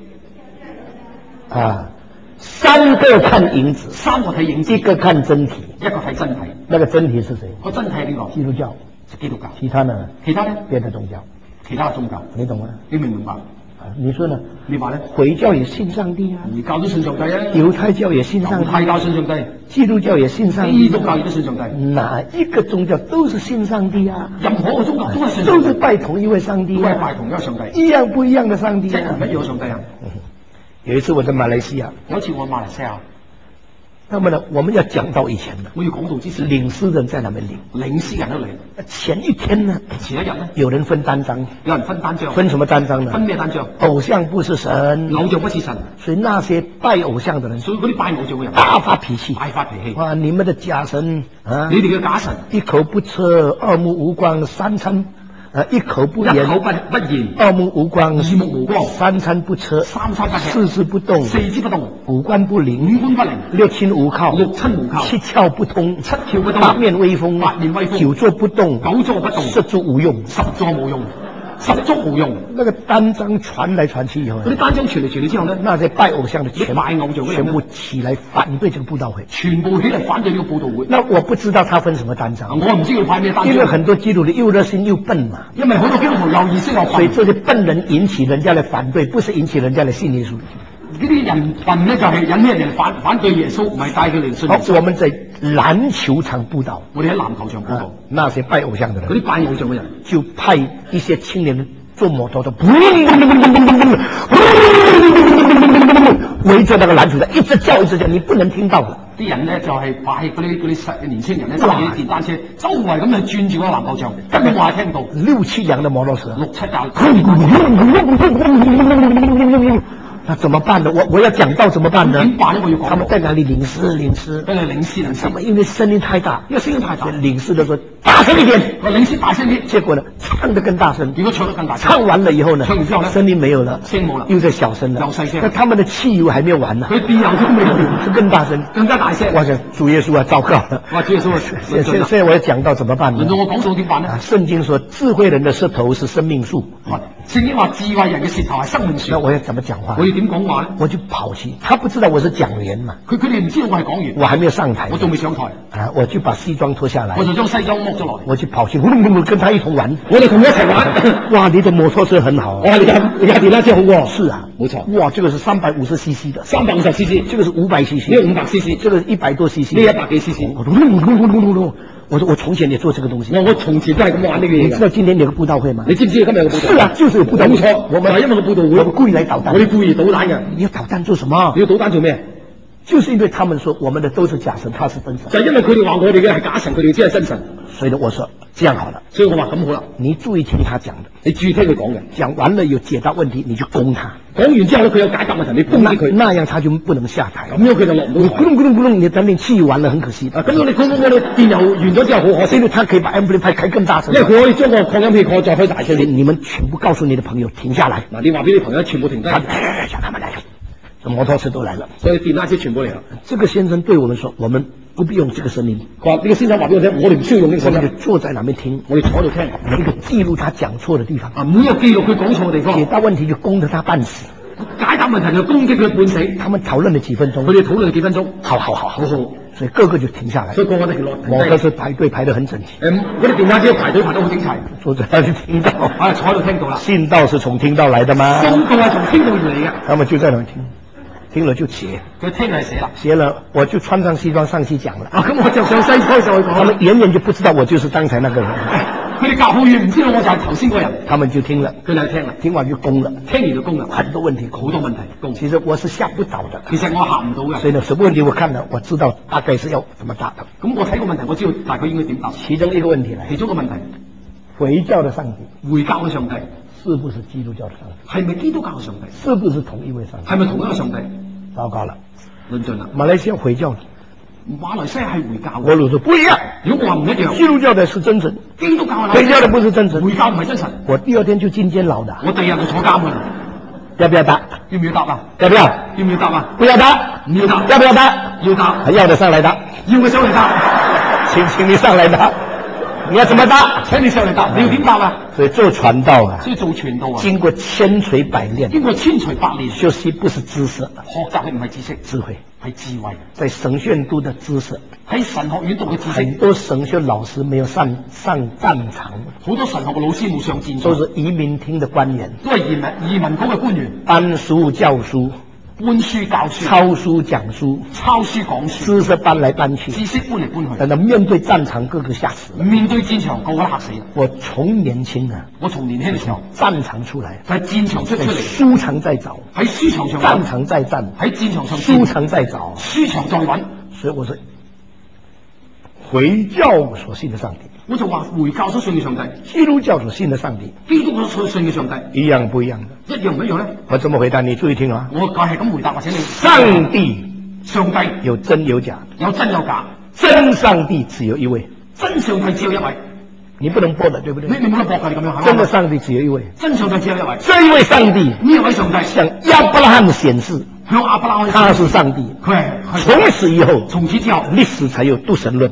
S1: 啊，三個看影子，
S2: 三個睇影子，
S1: 一個看真體，
S2: 一個睇真體。
S1: 那個真體是誰？
S2: 個真體係邊個？
S1: 基督教。
S2: 係基督教。
S1: 其他呢？
S2: 其他咧？
S1: 別的宗教。
S2: 其他嘅宗教。
S1: 你懂嗎？
S2: 你明唔明白？
S1: 你說呢？
S2: 你話咧？
S1: 回教也信上帝啊，
S2: 回教都信上帝啊，
S1: 猶太教也信上帝，
S2: 猶太教信上帝，
S1: 基督教也信上帝，
S2: 基督教亦都信上帝。
S1: 哪一個宗教都是信上帝啊？
S2: 任何一個宗教都係信上帝，
S1: 都是拜同一位上帝，
S2: 都係拜同一位上帝，
S1: 一樣不一樣的上帝啊？
S2: 一唔一樣嘅上帝啊？
S1: 有一次我在馬來西亞，
S2: 有一次我喺馬來西亞。
S1: 那麼呢，我們要講到以前的，
S2: 我要講到之前，
S1: 領詩人在那邊領，
S2: 領詩人都嚟。
S1: 前一天呢，
S2: 前一日呢，
S1: 有人分單張，
S2: 有人分單張，
S1: 分什麼單張呢？
S2: 分咩單張？
S1: 偶像不是神，
S2: 偶像不是神，
S1: 所以那些拜偶像的人，
S2: 所以嗰啲拜偶像嘅人
S1: 大發脾氣，
S2: 大發脾氣。
S1: 哇！你們的假神啊，
S2: 你哋嘅假神，
S1: 一口不吃，二目無光，三餐。啊！一口不言，
S2: 一口不不言，
S1: 二目無光，
S2: 二目無光，
S1: 三餐不吃，
S2: 三餐不吃，
S1: 四肢不動，
S2: 四肢不動，
S1: 五官不靈，
S2: 五官不靈，
S1: 六親無靠，
S2: 六親無靠，
S1: 七竅不通，
S2: 七竅不通，
S1: 八面威風，
S2: 八面威風，
S1: 久坐不動，
S2: 久坐不動，
S1: 十足無用，
S2: 十坐無用。 十足無用。
S1: 那個單張傳來傳去以後，
S2: 嗰啲單張傳嚟傳去之後咧，
S1: 那些拜偶像的全
S2: 拜偶像
S1: 全部起來反對這個佈道會，
S2: 全部起嚟反對呢個佈道會。
S1: 那我不知道他分什麼單張，
S2: 我唔知佢派咩單張，
S1: 因為很多基督徒又熱心又笨嘛，
S2: 因為好多基督徒又意識又笨，
S1: 所以這些笨人引起人家來反對，不是引起人家來信耶穌。
S2: 呢啲人笨咧就係引起人哋反反對耶穌，唔係帶佢哋信耶穌。
S1: 我們在籃球場佈道，
S2: 我哋喺籃球場佈道，
S1: 那些拜偶像的人，
S2: 嗰啲拜偶像嘅人
S1: 就派一些青年人坐摩托車，圍着那個籃球場一直叫一直叫，你不能聽到的。
S2: 啲人咧就係派嗰啲嗰啲細年青人咧揸住啲電單車，周圍咁去轉住嗰個籃球場，根本冇人聽到。
S1: 六七輛的摩托車，
S2: 六七架。
S1: 那怎麼辦呢？我我要講到怎麼辦呢？
S2: 點辦呢？我要講。
S1: 他們在哪裡領詩領詩？
S2: 跟住領詩領詩。
S1: 他們因為聲音太大，因為聲音太大，領詩的時候
S2: 大聲一點，我領詩大聲啲。
S1: 結果呢，唱得更大聲。
S2: 結果唱得更大聲。
S1: 唱完了以後呢，
S2: 唱完之後呢，
S1: 聲音沒有了，
S2: 聲冇啦，
S1: 又在小聲了，
S2: 又細聲。
S1: 那他們的汽油還沒有完呢，
S2: 佢電油都未完，
S1: 是更大聲，
S2: 更加大聲。
S1: 我想主耶穌啊，糟糕了！
S2: 哇，主耶穌啊，
S1: 現現在我要講到怎麼辦呢？
S2: 輪到我講到點辦呢？
S1: 聖經說智慧人的舌頭是生命樹。
S2: 聖經話智慧人嘅舌頭係生命樹。
S1: 那我要怎麼講話？
S2: 我要點講話呢？
S1: 我就跑去，他不知道我是講員嘛，
S2: 佢佢哋唔知道我係講員，
S1: 我還沒有上台，
S2: 我仲未上台
S1: 啊，我就把西裝脫下來，
S2: 我就將西裝剝咗落嚟，
S1: 我就跑去，呼嚕呼嚕跟他一同玩，
S2: 我哋同佢一齊玩。
S1: 哇，你的摩托車很好，
S2: 哇，你架你架電單車好喎，
S1: 是啊，
S2: 冇錯，
S1: 哇，這個是三百五十 C C 的，
S2: 三百五十 C C，
S1: 這個是五百 C C，
S2: 呢個五百 C C，
S1: 這個一百多 C C，
S2: 呢一百幾 C C，
S1: 我嚕嚕嚕嚕嚕嚕，我說我從前也做這個東西，
S2: 我我從前都係咁玩呢個嘢。
S1: 你知道今天有個佈道會嗎？
S2: 你知唔知今日有個佈道會？
S1: 是啊，就是有佈道會，
S2: 冇錯，我咪因為個佈道會，
S1: 我故意嚟搗蛋，
S2: 我哋故意搗蛋嘅。
S1: 你要搗蛋做什麼？
S2: 你要搗蛋做咩？
S1: 就是因為他們說我們的都是假神，他是真神，
S2: 就係因為佢哋話我哋嘅係假神，佢哋只係真神。
S1: 所以呢，我說這樣好了，
S2: 所以我話咁好啦，
S1: 你注意聽他講的，
S2: 你注意聽佢講嘅，
S1: 講完了有解答問題，你就攻他。
S2: 講完之後咧，佢有解答問題，你攻擊佢，
S1: 那樣他就不能下台。
S2: 咁樣佢就落唔到台。
S1: 咕隆咕隆咕隆，你等你汽油完了很可惜。
S2: 啊，咁我哋講講我哋電油完咗之後好可惜，
S1: 因為他可以把 amplifier 開更大聲，
S2: 因為佢可以將個擴音器擴再開大聲啲。
S1: 你們全部告訴你的朋友停下來。
S2: 嗱，你話俾你朋友全部停低，
S1: 讓他們來。摩托車都來了，
S2: 所以電單車全部嚟啦。
S1: 這個先生對我們說，我們不必用這個聲音。
S2: 佢話呢個先生話俾我聽，我哋唔需要用呢個聲音，
S1: 我哋就坐在那邊聽，
S2: 我哋坐喺度聽，
S1: 每一個記錄他講錯的地方。
S2: 啊，每一個記錄佢講錯嘅地方，
S1: 解答問題就攻得他半死，
S2: 解答問題就攻擊佢半死。
S1: 他們討論了幾分鐘，
S2: 佢哋討論咗幾分鐘，
S1: 好好好好好，
S2: 所
S1: 以個個就停下來，
S2: 所以個個都落。
S1: 摩托車排隊排得很整齊，
S2: 誒，嗰啲電單車排隊排得好整齊，
S1: 坐在那裡聽到，
S2: 啊，坐喺度聽到啦。
S1: 信道是從聽道來的嗎？
S2: 信道係從聽道而嚟嘅，
S1: 他們就在那裡聽。聽了就寫，
S2: 佢聽係寫啦，
S1: 寫了我就穿上西裝上去講了。
S2: 啊，咁我就上西裝上去講。
S1: 他們遠遠就不知道我就是剛才那個人。
S2: 佢哋隔好遠唔知道我就係頭先嗰個人。
S1: 他們就聽了，
S2: 佢哋聽啦，
S1: 聽完就攻了，
S2: 聽完就攻啦，
S1: 很多問題，
S2: 好多問題攻。
S1: 其實我是嚇不倒的，
S2: 其實我嚇唔到嘅。
S1: 所以呢，什麼問題我看了，我知道大概是要怎麼答的。
S2: 咁我睇個問題，我知道大概應該點答。
S1: 其中一個問題嚟，
S2: 其中一個問題，
S1: 回教的上帝，
S2: 回教嘅上帝
S1: 是不是基督教的上帝？
S2: 係咪基督教嘅上帝？
S1: 是不是同一位上帝？
S2: 係咪同一個上帝？
S1: 糟糕了，
S2: 論盡啦！
S1: 馬來西亞回教的，
S2: 馬來西亞係回教。
S1: 我老說不一樣。
S2: 如果我話唔一樣，
S1: 基督教的是真神，
S2: 基督教係
S1: 回教的不是真神。
S2: 回教唔係真神。
S1: 我第二天就進監牢的。
S2: 我第二日就坐監㗎啦。
S1: 要不要答？
S2: 要唔要答啊？
S1: 要不要？
S2: 要唔要答啊？
S1: 不要答，
S2: 唔要答。
S1: 要不要答？
S2: 要答。
S1: 要的上來答。
S2: 要嘅上嚟答。
S1: 請請你上來答。你要怎麼答？
S2: 請你上嚟答。你要點答啊？
S1: 所以做傳道啊，
S2: 所以做傳道啊，
S1: 經過千錘百煉，
S2: 經過千錘百煉，
S1: 學習不是知識，
S2: 學習嘅唔係知識，
S1: 智慧
S2: 係智慧。
S1: 在神學院讀的知識，
S2: 喺神學院讀嘅知識，
S1: 很多神學老師沒有上上戰場，
S2: 好多神學嘅老師冇上戰場，
S1: 都是移民廳的官員，
S2: 都係移民移民局嘅官員，
S1: 搬書教書。
S2: 搬書教書，
S1: 抄書講書，
S2: 抄書講書，
S1: 知識搬來搬去，
S2: 知識搬嚟搬去，
S1: 等到面對戰場，個個嚇死了。
S2: 面對戰場，個個都嚇死啦。
S1: 我從年輕啊，
S2: 我從年輕嘅時候，
S1: 戰場出來，
S2: 喺戰場出出嚟，
S1: 書場再找，
S2: 喺書場上，
S1: 戰場再戰，
S2: 喺戰場上，
S1: 書場再找，
S2: 書場再揾。
S1: 所以我說，回教所信的上帝，
S2: 我就話回教所信嘅上帝，
S1: 基督教所信的上帝，
S2: 基督教所信嘅上帝
S1: 一樣不一樣的？
S2: 一樣唔一樣咧？
S1: 我怎麼回答你？注意聽啊！
S2: 我就係咁回答，或者你
S1: 上帝，
S2: 上帝
S1: 有真有假，
S2: 有真有假，
S1: 真上帝只有一位，
S2: 真上帝只有一位，
S1: 你不能駁的，對不對？
S2: 你你冇得駁㗎，你咁樣係
S1: 真的上帝只有一位，
S2: 真上帝只有一位，
S1: 這一位上帝，
S2: 呢一位上帝
S1: 向亞伯拉罕顯示，
S2: 向亞伯拉罕，
S1: 他是上帝，
S2: 佢係
S1: 從此以後，
S2: 從此之後，
S1: 歷史才有獨神論。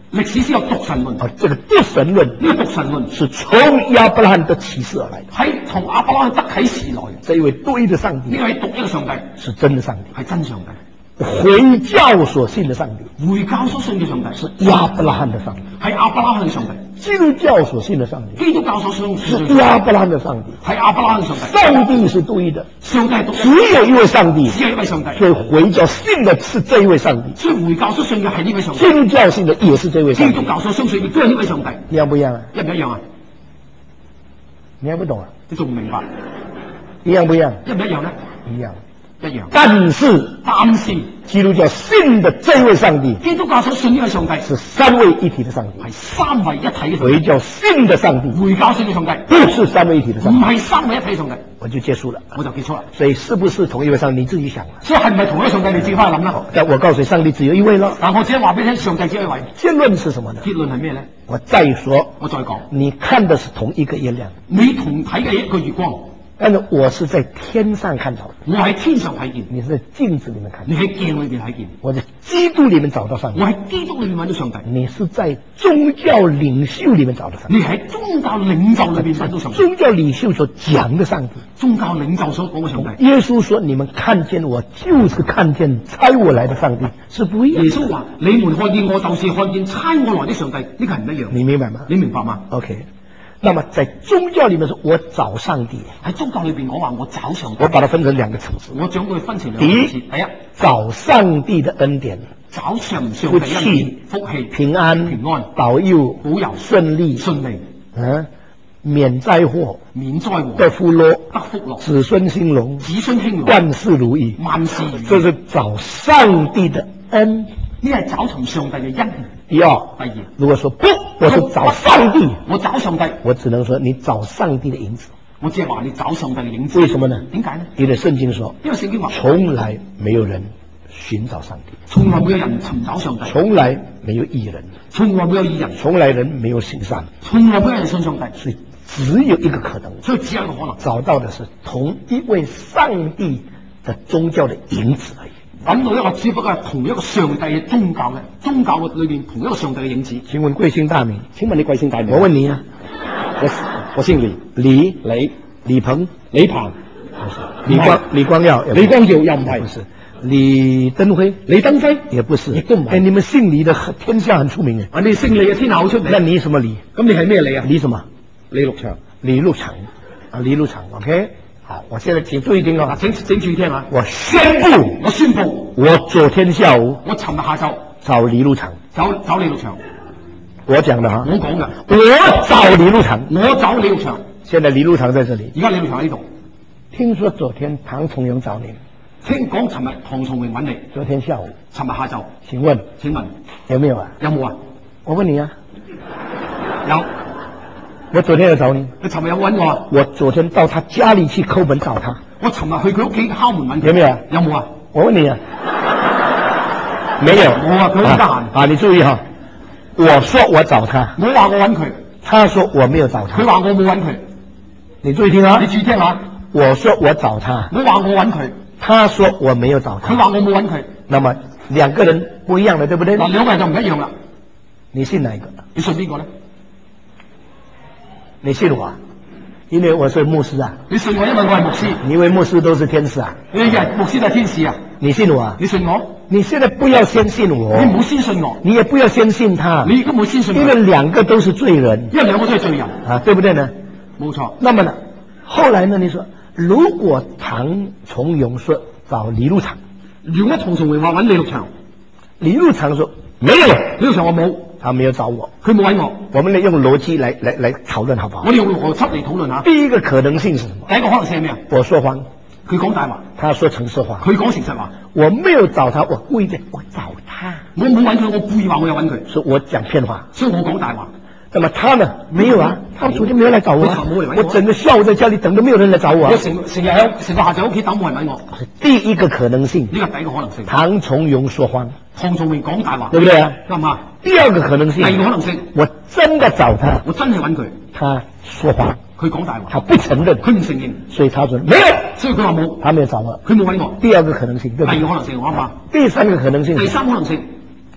S2: 歷史先有獨神論。
S1: 啊，這個獨神論，
S2: 呢個獨神論
S1: 是從亞伯拉罕得啟示而來的，
S2: 喺同亞伯拉罕得啟示來。
S1: 這一位獨一的上帝，
S2: 呢位獨一嘅上帝
S1: 是真的上帝，
S2: 係真上帝。
S1: 回教所信的上帝，
S2: 回教所信嘅上帝
S1: 是亞伯拉罕的上帝，
S2: 係亞伯拉罕嘅上帝。
S1: 基督教所信的上帝，
S2: 基督教所信
S1: 是亞伯拉罕的上帝。
S2: 係亞伯拉罕嘅上帝。
S1: 上帝是獨一的，
S2: 上帝係獨一，
S1: 只有一位上帝，
S2: 只有一位上帝。
S1: 所以回教信的是這一位上帝，
S2: 所以回教所信嘅係呢位上帝，
S1: 基督教信的也是這位上帝。
S2: 基督教所相信亦都係呢位上帝。
S1: 一樣不一樣啊？
S2: 一唔一樣啊？
S1: 你還不懂啊？
S2: 你仲唔明白？
S1: 一樣不一樣？
S2: 一唔一樣咧？
S1: 一樣。
S2: 一樣。
S1: 但是，
S2: 但是
S1: 基督教信的這位上帝，
S2: 基督教所信呢位上帝
S1: 是三位一體的上帝，
S2: 係三位一體嘅上帝。
S1: 回教信的上帝，
S2: 回教信嘅上帝
S1: 不是三位一體的上帝，
S2: 唔係三位一體嘅上帝。
S1: 我就結束了，
S2: 我就結束啦。
S1: 所以是不是同一位上帝，你自己想啦。
S2: 所以係唔係同一位上帝，你自己翻去諗啦。
S1: 但我告訴你，上帝只有一位咯。
S2: 但我只係話俾你聽，上帝只有一位。
S1: 結論是什麼呢？
S2: 結論係咩咧？
S1: 我再說，
S2: 我再講，
S1: 你看的是同一個月亮，
S2: 你同睇嘅一個月光，
S1: 但是我是在天上看到的，
S2: 我喺天上睇見，
S1: 你是在鏡子裡面看到
S2: 你喺鏡裏邊睇見，
S1: 我在基督裡面找到上帝，
S2: 我喺基督裏面揾到上帝，
S1: 你是在宗教領袖裡面找到上帝，
S2: 你喺宗教領袖裏邊揾到上帝。
S1: 宗教領袖所講的上帝，
S2: 宗教領袖所講嘅上帝。
S1: 耶穌說：你們看見我，就是看見差我來的上帝，是不一樣。
S2: 耶穌話：你們看見我，就是看見差我來的上帝，呢個係唔一樣。
S1: 你明白嗎？
S2: 你明白嗎
S1: ？OK。那麼在宗教裡面說，我找上帝。
S2: 喺宗教裏邊，我話我找上帝。
S1: 我把它分成兩個層次。
S2: 我將佢分成兩個層次。第一，
S1: 找上帝的恩典，
S2: 找上上帝的恩典，福氣、
S1: 平安、
S2: 平安、
S1: 保佑、
S2: 保佑、
S1: 順利、
S2: 順利，
S1: 嗯，免災禍、
S2: 免災禍、
S1: 得福樂、
S2: 得福樂、
S1: 子孫興隆、
S2: 子孫興隆、
S1: 萬事如意、
S2: 萬事如意。
S1: 這是找上帝的恩。
S2: 呢係找尋上帝嘅恩。
S1: 第二，
S2: 第二，
S1: 如果說不，我是找上帝，
S2: 我找上帝，
S1: 我只能說你找上帝的影子。
S2: 我只係話你找上帝嘅影子。
S1: 為什麼呢？
S2: 點解呢？
S1: 因為聖經說，
S2: 因為聖經話，
S1: 從來沒有人尋找上帝，
S2: 從來沒有人尋找上帝，
S1: 從來沒有義人，
S2: 從來沒有義人，
S1: 從來人沒有行善，
S2: 從來沒有人信上帝。
S1: 所以只有一個可能，
S2: 所以只有一個可能，
S1: 找到的是同一位上帝的宗教的影子而已。
S2: 揾到一個只不過係同一個上帝嘅宗教嘅宗教嘅裏邊同一個上帝嘅影子。
S1: 請問貴姓大名？
S2: 請問你貴姓大名？
S1: 我問你啊，
S2: 我我姓李，
S1: 李
S2: 李
S1: 李鵬，
S2: 李鵬，
S1: 李光李光耀，
S2: 李光耀又唔係，
S1: 不是李登輝，
S2: 李登輝
S1: 也不是，
S2: 亦都唔係。
S1: 哎，你們姓李的天下很出名嘅。
S2: 啊，你姓李嘅天下好出名。
S1: 那你什麼李？
S2: 咁你係咩李啊？
S1: 李什麼？
S2: 李六祥，
S1: 李路長啊，李路長 ，OK。好，我現在請注意聽啊！
S2: 請請注意聽啊！
S1: 我宣布，
S2: 我宣布，
S1: 我昨天下午，
S2: 我尋日下晝
S1: 找李路長，
S2: 找找李六祥。
S1: 我講的哈，
S2: 我講嘅，
S1: 我找李路長，
S2: 我找李六祥。
S1: 現在李路長在這裡，
S2: 而家李六祥喺呢度。
S1: 聽說昨天唐崇榮找你，
S2: 聽講尋日唐崇榮揾你，
S1: 昨天下午，
S2: 尋日下晝。
S1: 請問
S2: 請問
S1: 有沒有啊？
S2: 有冇啊？
S1: 我問你啊，
S2: 有。
S1: 我昨天有找你，
S2: 你尋日有揾我啊？
S1: 我昨天到他家裡去叩門找他。
S2: 我尋日去佢屋企敲門揾佢。
S1: 有沒有啊？
S2: 有冇啊？
S1: 我問你啊，沒有。
S2: 我啊，佢好得閒。
S1: 啊，你注意哈，我說我找他，
S2: 我話我揾佢，
S1: 他說我沒有找他。
S2: 佢話我冇揾佢。
S1: 你注意聽啊，
S2: 你注意聽下。
S1: 我說我找他，
S2: 我話我揾佢，
S1: 他說我沒有找他。
S2: 佢話我冇揾佢。
S1: 那麼兩個人不一樣的，對不對？
S2: 嗱，兩個人就唔一樣啦。
S1: 你信哪一個？
S2: 你信邊個咧？
S1: 你信我，因為我是牧師啊。
S2: 你信我，因為我係牧師。
S1: 你以為牧師都是天使啊？
S2: 你係牧師都係天使啊？
S1: 你信我？
S2: 你信我？
S1: 你現在不要先信我，
S2: 你唔好先信我，
S1: 你也不要先信他，
S2: 你亦都唔好先信我，
S1: 因為兩個都是罪人，
S2: 因為兩個都係罪人
S1: 啊，對不對呢？
S2: 冇錯。
S1: 那麼呢，後來呢？你說如果唐崇榮說找李路長，
S2: 如果唐崇榮話揾李六祥，
S1: 李路長說沒有，
S2: 李六祥話冇，
S1: 他沒有找我，
S2: 佢冇揾我。
S1: 我們嚟用邏輯來來來討論，好不好？
S2: 我哋用邏輯嚟討論下。
S1: 第一個可能性是什麼？
S2: 第一個可能性係咩啊？
S1: 我說謊，
S2: 佢講大話，
S1: 他說誠實話，
S2: 佢講誠實話。
S1: 我沒有找他，我故意的，我找他。
S2: 我冇揾佢，我故意話我有揾佢，
S1: 所以我講騙話，
S2: 所以我講大話。
S1: 那麼他呢？沒有啊，他昨天沒有來找我，啊，
S2: 我，
S1: 我整個下午在家裏等都沒有人來找我，啊。
S2: 我成成日喺成個下晝喺屋企等冇人揾我。
S1: 第一個可能性，
S2: 呢個第一個可能性。
S1: 唐崇榮說謊，
S2: 唐崇榮講大話，
S1: 對不對啊？
S2: 啱唔啱？
S1: 第二個可能性，
S2: 第二個可能性，
S1: 我真的找他，
S2: 我真係揾佢，
S1: 他說謊，
S2: 佢講大話，
S1: 他不承認，
S2: 佢唔承認，
S1: 所以他說沒有，
S2: 所以佢話冇，
S1: 他沒有找我，
S2: 佢冇揾我。
S1: 第二個可能性，對不對？
S2: 第二個可能性，啱唔啱？
S1: 第三個可能性，
S2: 第三個可能性，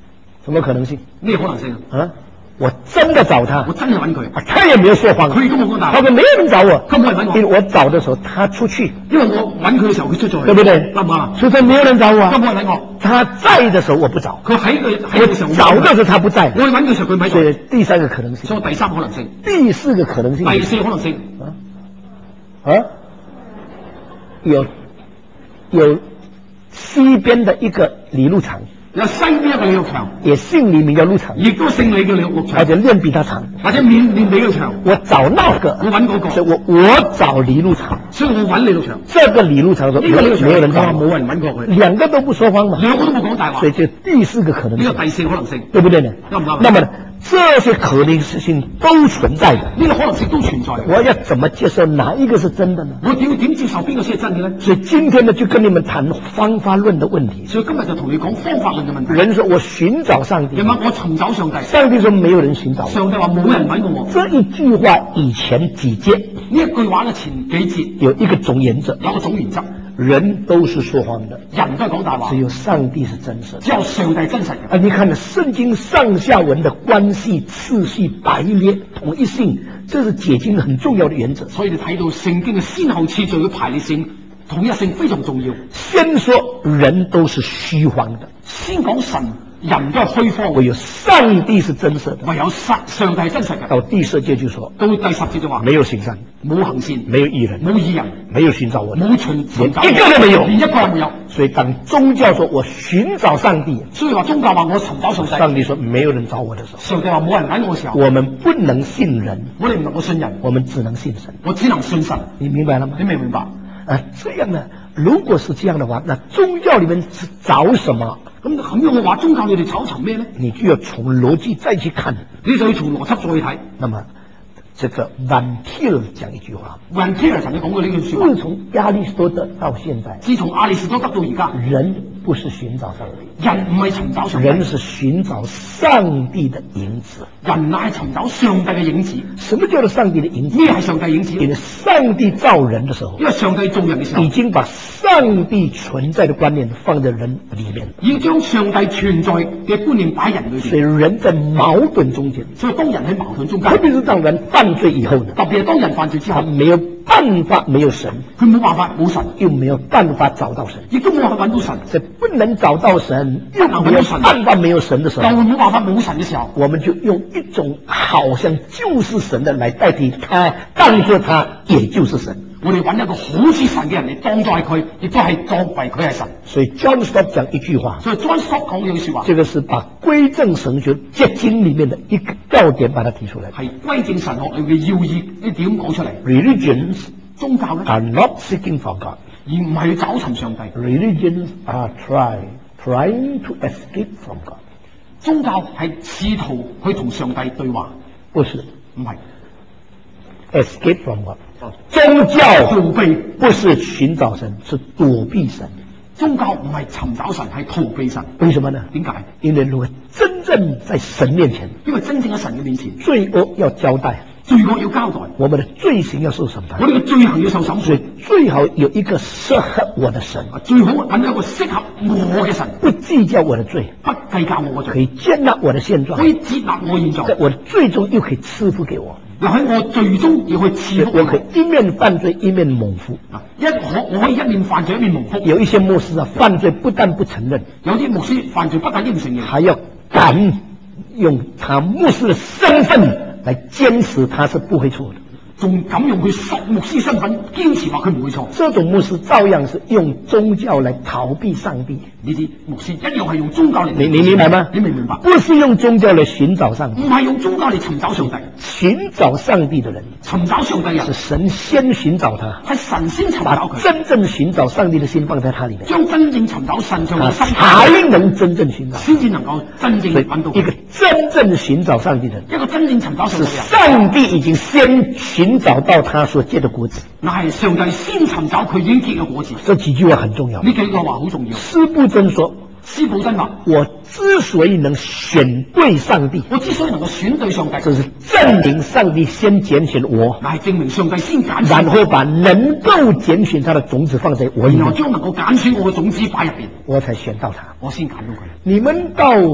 S1: 什么可能性？
S2: 咩可能性
S1: 啊？我真的找他，
S2: 我真係揾佢，
S1: 啊，他也沒有說謊，
S2: 佢都冇講大話。
S1: 他說沒有人找我，
S2: 根本冇人揾我，
S1: 因為我找的時候他出去，
S2: 因為我揾佢嘅時候佢出咗去，
S1: 對不對？
S2: 啱唔啱？
S1: 所以說沒有人找我，
S2: 根本冇人揾我。
S1: 他在的時候我不找，
S2: 佢喺佢喺嘅時候
S1: 我找的時候他不在，
S2: 我揾佢嘅時候佢唔喺
S1: 所以第三個可能性，
S2: 所以第三個可能性，
S1: 第四個可能性，
S2: 第四個可能性
S1: 啊啊，有有西邊的一個李路長。
S2: 有西邊一個李六祥，
S1: 也姓李名叫陸長，
S2: 亦都姓李嘅李六祥，
S1: 或者練比他長，
S2: 或者面面比佢長。
S1: 我找那個，
S2: 我揾嗰個，
S1: 所以我我找李路長，
S2: 所以我揾李六祥。
S1: 這個李路長說，
S2: 呢個李六祥
S1: 沒有人找，
S2: 冇人揾過佢，
S1: 兩個都不說謊嘛，
S2: 兩個都冇講大話，
S1: 所以就第四個可能性，
S2: 呢個第四個可能性，
S1: 對不對呢？
S2: 啱唔啱？
S1: 那麼呢，這些可能性都存在的，
S2: 呢個可能性都存在。
S1: 我要怎麼接受哪一個是真的呢？
S2: 我點點接受邊個先係真嘅呢？
S1: 所以今天呢，就跟你們談方法論的問題。
S2: 所以今日就同你講方法論嘅問題。
S1: 人說我尋找上帝，
S2: 人話我尋找上帝，
S1: 上帝說沒有人尋找我，
S2: 上帝話冇人揾過我。
S1: 這一句話以前幾節，
S2: 呢一句話嘅前幾節
S1: 有一個總原則，
S2: 有個總原則，
S1: 人都是說謊的，
S2: 人都係講大話，
S1: 只有上帝是真實的，
S2: 只有上帝真實嘅。
S1: 啊，你看呢，聖經上下文的關係次序排列統一性，這是解經很重要的原則。
S2: 所以你睇到聖經嘅先後次序嘅排列性、統一性非常重要。
S1: 先說人都是虛謊的，
S2: 先講神，人都係虛謊，
S1: 唯有上帝是真實的，
S2: 唯有上上帝係真實嘅。
S1: 到第十節就說，
S2: 到第十節就話，
S1: 沒有行善，
S2: 冇行善，
S1: 沒有義人，
S2: 冇義人，
S1: 沒有尋找我的，
S2: 冇尋尋找，
S1: 連一個都沒有，
S2: 連一個都沒有。
S1: 所以當宗教說我尋找上帝，
S2: 所以話宗教話我尋找上帝，
S1: 上帝說沒有人找我的時候，
S2: 上帝話冇人揾我嘅時候，
S1: 我們不能信人，
S2: 我哋唔能夠信人，
S1: 我們只能信神，
S2: 我只能信神。
S1: 你明白了嗎？
S2: 你明唔明白？
S1: 啊，這樣呢？如果是這樣的話，那宗教裏面是找什麼？
S2: 咁咁樣嘅話，宗教你哋找尋咩呢？
S1: 你就要從邏輯再去看，
S2: 你就要從邏輯再去睇。
S1: 那麼，這個 Van Til 講一句話
S2: Van Til 曾經講過呢句說話。
S1: 自從亞里士多德到現在，
S2: 自從亞里士多德到而家，
S1: 人不是尋找上帝，
S2: 人唔係尋找上帝，
S1: 人是尋找上帝的影子。
S2: 人乃係尋找上帝嘅影子。
S1: 什麼叫做上帝的影子？
S2: 咩係上帝影子？
S1: 因為上帝造人的時候，
S2: 因為上帝造人嘅時候，
S1: 已經把上帝存在的觀念放在人裏面，
S2: 已經將上帝存在嘅觀念擺喺人裏邊。
S1: 所以人在矛盾中間，
S2: 所以當人喺矛盾中間，
S1: 特別是當人犯罪以後呢，
S2: 特別係當人犯罪之後，
S1: 他沒有辦法沒有神，
S2: 佢冇辦法冇神，
S1: 又沒有辦法找到神，
S2: 亦都冇辦法揾到神，
S1: 所以不能找到神，又沒有辦法沒有神的時候，
S2: 又冇辦法冇神嘅時候，
S1: 我們就用一種好像就是神的來代替他，當作他也就是神。
S2: 我哋揾一個好似神嘅人嚟當作係佢，亦都係當為佢係神。
S1: 所以 John Stott 講一句話，
S2: 所以 John Stott 講呢句說話，
S1: 這個是把歸正神學結經裏面的一個要點，把它提出來，
S2: 係歸正神學裏嘅要義，呢點講出嚟。
S1: Religions
S2: 宗教咧
S1: are not seeking for God，
S2: 而唔係去找尋上帝。
S1: Religions are trying trying to escape from God，
S2: 宗教係試圖去同上帝對話，
S1: 不是，
S2: 唔係
S1: escape from God。宗教
S2: 逃避
S1: 不是尋找神，是躲避神。
S2: 宗教唔係尋找神，係逃避神。
S1: 為什麼呢？
S2: 點解？
S1: 因為如果真正在神面前，
S2: 因為真正喺神嘅面前，
S1: 罪惡要交代，
S2: 罪惡要交代，
S1: 我們的罪行要受審判，
S2: 我哋嘅罪行要受審
S1: 所以
S2: 判。
S1: 最好有一個適合我的神，
S2: 最好揾一個適合我嘅神，
S1: 不計較我的罪，
S2: 不計較我嘅罪，
S1: 可以接納我的現狀，
S2: 可以接納我現狀，
S1: 在我的罪中又可以賜福給我。
S2: 又喺我罪中要去賜福
S1: 我可以一面犯罪一面蒙福。
S2: 一可我可以一面犯罪一面蒙福。
S1: 有一些牧師啊，犯罪不但不承認，
S2: 有啲牧師犯罪不但唔承認，
S1: 還要敢用他牧師的身份來堅持他是不會錯的，
S2: 仲敢用佢牧師身份堅持話佢唔會錯。
S1: 這種牧師照樣是用宗教來逃避上帝。
S2: 呢啲牧師一樣係用宗教嚟，
S1: 你你明白嗎？
S2: 你明唔明白？
S1: 不是用宗教來尋找上帝，
S2: 唔係用宗教嚟尋找上帝。
S1: 尋找上帝的人，
S2: 尋找上帝嘅人
S1: 是神先尋找他，
S2: 係神先尋找佢，
S1: 真正尋找上帝的心放在他裏面，
S2: 將真正尋找神上
S1: 他
S2: 嘅心，
S1: 才能真正尋找，
S2: 先至能夠真正揾到
S1: 一個真正尋找上帝的人，
S2: 一個真正尋找上帝嘅人，
S1: 上帝已經先尋找到他所結的果子，
S2: 乃係上帝先尋找佢已經結嘅果子。
S1: 這幾句話很重要。
S2: 呢幾個話好重要。
S1: 司布真說，
S2: 司布真話，
S1: 我之所以能選對上帝，
S2: 我之所以能夠選對上帝，
S1: 這是證明上帝先揀選我，
S2: 乃係證明上帝先揀選，
S1: 然後把能夠揀選他的種子放在我裏面，
S2: 然後將能夠揀選我嘅種子擺入邊，
S1: 我才選到他，
S2: 我先揀到佢。
S1: 你們到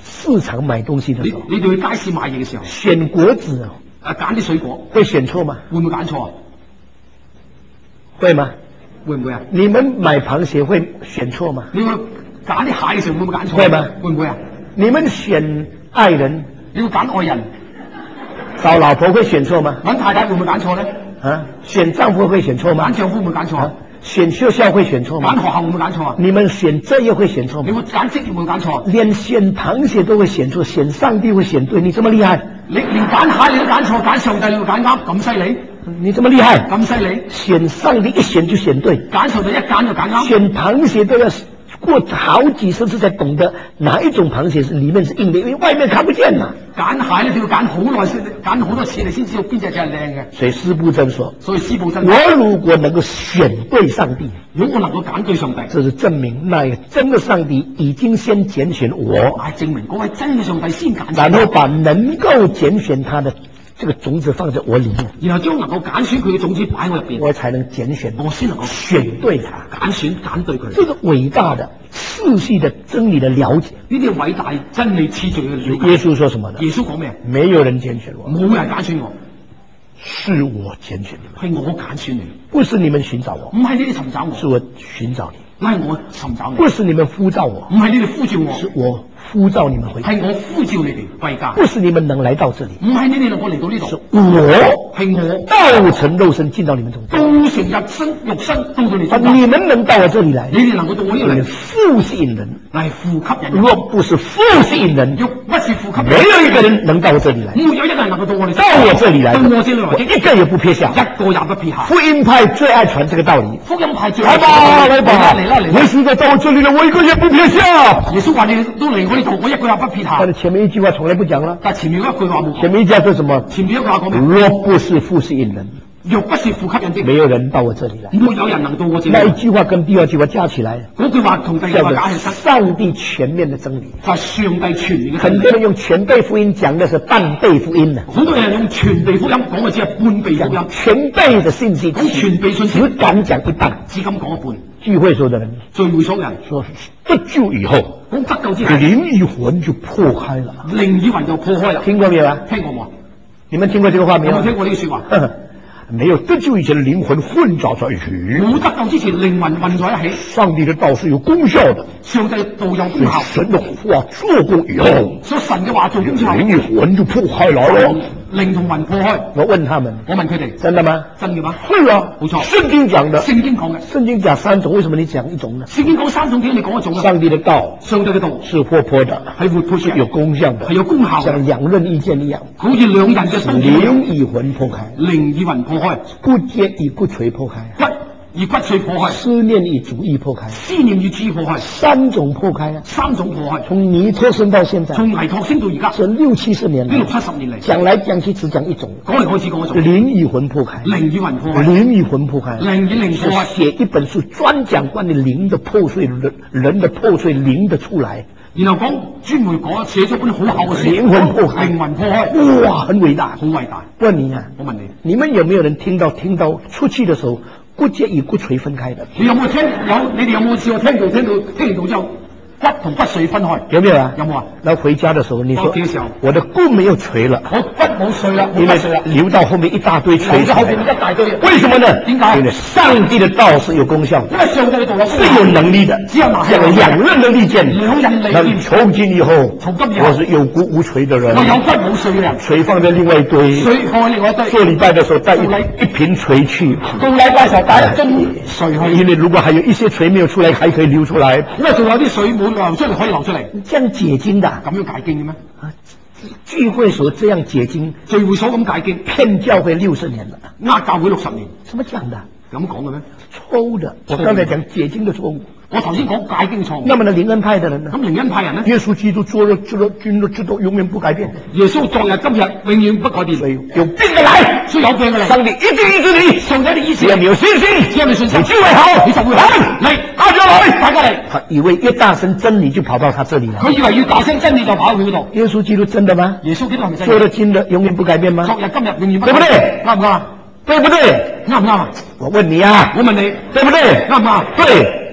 S1: 市場買東西的時候，
S2: 你你哋去街市買嘢嘅時候，
S1: 選果子
S2: 啊揀啲水果，
S1: 會選錯嗎？
S2: 會唔會揀錯啊？
S1: 會嗎？
S2: 會唔會啊？
S1: 你們買螃蟹會選錯嗎？
S2: 你會揀啲蟹嘅時候會唔會揀錯？
S1: 會嗎？
S2: 會唔會啊？
S1: 你們選愛人，
S2: 你會揀愛人，
S1: 找老婆會選錯嗎？
S2: 揾太太會唔會揀錯咧？
S1: 啊，選丈夫會選錯嗎？
S2: 揀丈夫會唔會揀錯啊？
S1: 選學校會選錯嗎？
S2: 揀學校會唔會揀錯啊？
S1: 你們選職業會選錯嗎？
S2: 你會揀職業會唔會揀錯啊？
S1: 連選螃蟹都會選錯，選上帝會選對，你這麼厲害？
S2: 你連揀蟹你都揀錯，揀上帝你會揀啱，咁犀利？
S1: 你這麼厲害？
S2: 咁犀利？
S1: 選上帝一選就選對，
S2: 揀上帝一揀就揀啱。
S1: 選螃蟹都要過好幾十次才懂得哪一種螃蟹是裏面是硬的，因為外面看不見嘛。
S2: 揀蟹咧，你要揀好耐先，揀好多次你先知道邊隻隻係靚嘅。
S1: 所以司布真說，
S2: 所以司布真，
S1: 我如果能夠選對上帝，
S2: 如果我能夠揀對上帝，
S1: 這是證明那真的上帝已經先揀選我，
S2: 係證明嗰位真嘅上帝先揀選，
S1: 然後把能夠揀選他的這個種子放在我裏面，
S2: 然後將能夠揀選佢嘅種子擺喺我入邊，
S1: 我才能揀選，
S2: 我先能夠
S1: 選對他，
S2: 揀選揀對佢。
S1: 這個偉大的次序的真理的了解，
S2: 呢啲偉大真理次序嘅了解。
S1: 耶穌說什麼呢？
S2: 耶穌講咩？
S1: 沒有人揀選我，
S2: 冇人揀選我，
S1: 是我揀選你們，
S2: 係我揀選你，
S1: 不是你們尋找我，
S2: 唔係你哋尋找我，
S1: 是我尋找你，
S2: 係我尋找你，
S1: 不是你們呼召我，
S2: 唔係你哋呼召我，
S1: 是我呼召你們回家，
S2: 係我呼召你哋歸家，
S1: 不是你們能來到這裡，
S2: 唔係你哋能夠嚟到呢
S1: 是
S2: 度，
S1: 我
S2: 係我
S1: 道成肉身進到你們中間，
S2: 道成日身肉身到到你
S1: 啊，
S2: 中間，
S1: 你們能到我這裡來，
S2: 你哋能夠到我呢度
S1: 你們
S2: 嚟，
S1: 父是引人，
S2: 係父吸引人，
S1: 若不是父是引人，
S2: 若不是父吸引
S1: 沒
S2: 人，
S1: 有一個人能到我這裡來，
S2: 沒有一個人能夠到我哋
S1: 到我這裡來，
S2: 到我這裡來，
S1: 我一個也不撇下。
S2: 一個也不撇下。
S1: 福音派最愛傳這個道理，
S2: 福音派最
S1: 來吧來吧，
S2: 嚟啦嚟啦！
S1: 耶穌都到我這裡了，我一個也不撇下。
S2: 耶穌話你都嚟我呢度，我一個也不撇下。
S1: 但是前面一句話從來不講了，
S2: 但前面嗰一句話冇講。
S1: 前面一句話說什麼？
S2: 前面一句話講咩？
S1: 若不是父是引人，
S2: 若不是父吸引的，
S1: 沒有人到我這裡來。
S2: 沒有人能到我這裡。
S1: 那一句話跟第二句話加起來，
S2: 嗰句話同第二句
S1: 叫做
S2: 話加起身，
S1: 上帝全面的真理。
S2: 就係上帝全面嘅真
S1: 很多
S2: 理。
S1: 人用全備福音講的是半備福音的，
S2: 好多人用全備福音講嘅只係半備福音，
S1: 講全備的信息，
S2: 講全備信息
S1: 只敢講一半。
S2: 只敢講一半。
S1: 聚會所的人
S2: 聚會所嘅人
S1: 說，得救以後，
S2: 講得救之後，
S1: 靈與魂就破開了。
S2: 靈與魂就破開啦。
S1: 聽過沒有啊？
S2: 聽過冇啊？
S1: 你們聽過這個話沒有？
S2: 有冇聽過呢句說話？
S1: 沒有得救以前的靈魂混雜在一起，
S2: 冇得救之前靈魂混在一起。
S1: 上帝的道是有功效的，
S2: 上帝道有功效。
S1: 神的話做工以後，
S2: 所以神嘅話做工之後，
S1: 靈與魂就破開來了。
S2: 靈同魂破開。
S1: 我問他們，
S2: 我問佢哋，
S1: 真的嗎？
S2: 真嘅嗎？
S1: 是啊，
S2: 冇錯。
S1: 聖經講的，
S2: 聖經講嘅。
S1: 聖經講三種，為什麼你講一種呢？
S2: 聖經講三種，點解你講一種啊？
S1: 上帝的道，
S2: 上帝嘅道
S1: 是活潑的，
S2: 係活潑嘅，
S1: 有功效的，
S2: 係有功效嘅，
S1: 像兩刃意劍一樣，
S2: 好似兩刃嘅刀劍一樣。
S1: 靈與魂破開，
S2: 靈與魂破開，
S1: 骨節與骨髓破開，
S2: 骨與骨髓破開，
S1: 思念與主意破開，
S2: 思念與主意破開，
S1: 三種破開啊！
S2: 三種破開，
S1: 從尼托生到現在，
S2: 從尼托生到而家，
S1: 這六七十年
S2: 呢六七十年嚟，
S1: 講來講去只講一種，
S2: 講嚟開始講一種，
S1: 靈與魂破開，
S2: 靈與魂破開，
S1: 靈與魂破開，
S2: 靈與靈破開，
S1: 寫一本書專講關於靈的破碎，人人的破碎，靈的出來，
S2: 然後講專門講寫咗本好厚嘅書，
S1: 靈魂破開，
S2: 靈魂破開，
S1: 哇，很偉大，
S2: 好偉大。
S1: 問你啊，
S2: 我問你，
S1: 你們有沒有人聽到聽到出去的時候骨節與骨髓分開的？
S2: 你有冇聽有？你哋有冇試過聽到聽到聽完到之後骨同骨髓分開？
S1: 有沒有啊？
S2: 有冇啊？
S1: 然後回家的時候，你說
S2: 嘅時候，
S1: 我的骨沒有髓了，
S2: 我骨冇髓啦，
S1: 因為
S2: 冇髓啦，
S1: 留到後面一大堆髓，
S2: 留到後面一大堆。
S1: 為什麼呢？
S2: 點解？
S1: 因為上帝的道是有功效的，
S2: 因為上帝嘅道有
S1: 是有能力的，
S2: 只有拿
S1: 像兩刃的利劍，
S2: 兩刃利劍。
S1: 從今以後，
S2: 從今以後，
S1: 我是有骨無髓的人，
S2: 我有骨冇髓嘅人，
S1: 髓放在另外一堆，
S2: 髓放喺另外一堆。
S1: 做禮拜的時候帶一一瓶髓去，
S2: 到禮拜時候帶一樽髓去，
S1: 因為如果還有一些髓沒有出來，還可以流出來。
S2: 因為仲有啲水冇流出嚟，可以流出嚟。
S1: 這樣解經的，
S2: 咁樣解經嘅咩？
S1: 啊，聚會所這樣解經，
S2: 聚會所咁解經，
S1: 騙教會六十年了，
S2: 呃教會六十年，
S1: 怎麼講的？
S2: 咁講嘅咩？
S1: 錯誤的。我剛才講解經的錯誤。
S2: 我頭先講解經錯誤。
S1: 那麼呢，靈恩派的人呢？
S2: 咁靈恩派人呢？
S1: 耶穌基督做了做了君了直到永遠不改變。
S2: 耶穌昨日今日永遠不改變。
S1: 所以有病的來，
S2: 所以有病嘅嚟。
S1: 上帝一定醫治你，
S2: 上帝的醫治。
S1: 只要你有信心，
S2: 只要你信心，
S1: 你就會好，
S2: 你就會好。嚟，大家嚟，大家嚟。
S1: 他以為一大聲真理就跑到他這裏來。
S2: 佢以為要大聲真理就跑去嗰度。
S1: 耶穌基督真的嗎？
S2: 耶穌基督係咪真？
S1: 做了今日永遠不改變嗎？
S2: 昨日今日永遠不改變。
S1: 對不對？
S2: 啱唔啱啊？
S1: 對不對？
S2: 啱唔啱啊？
S1: 我問你啊，
S2: 我問你，
S1: 對不對？
S2: 啱唔啱？
S1: 對。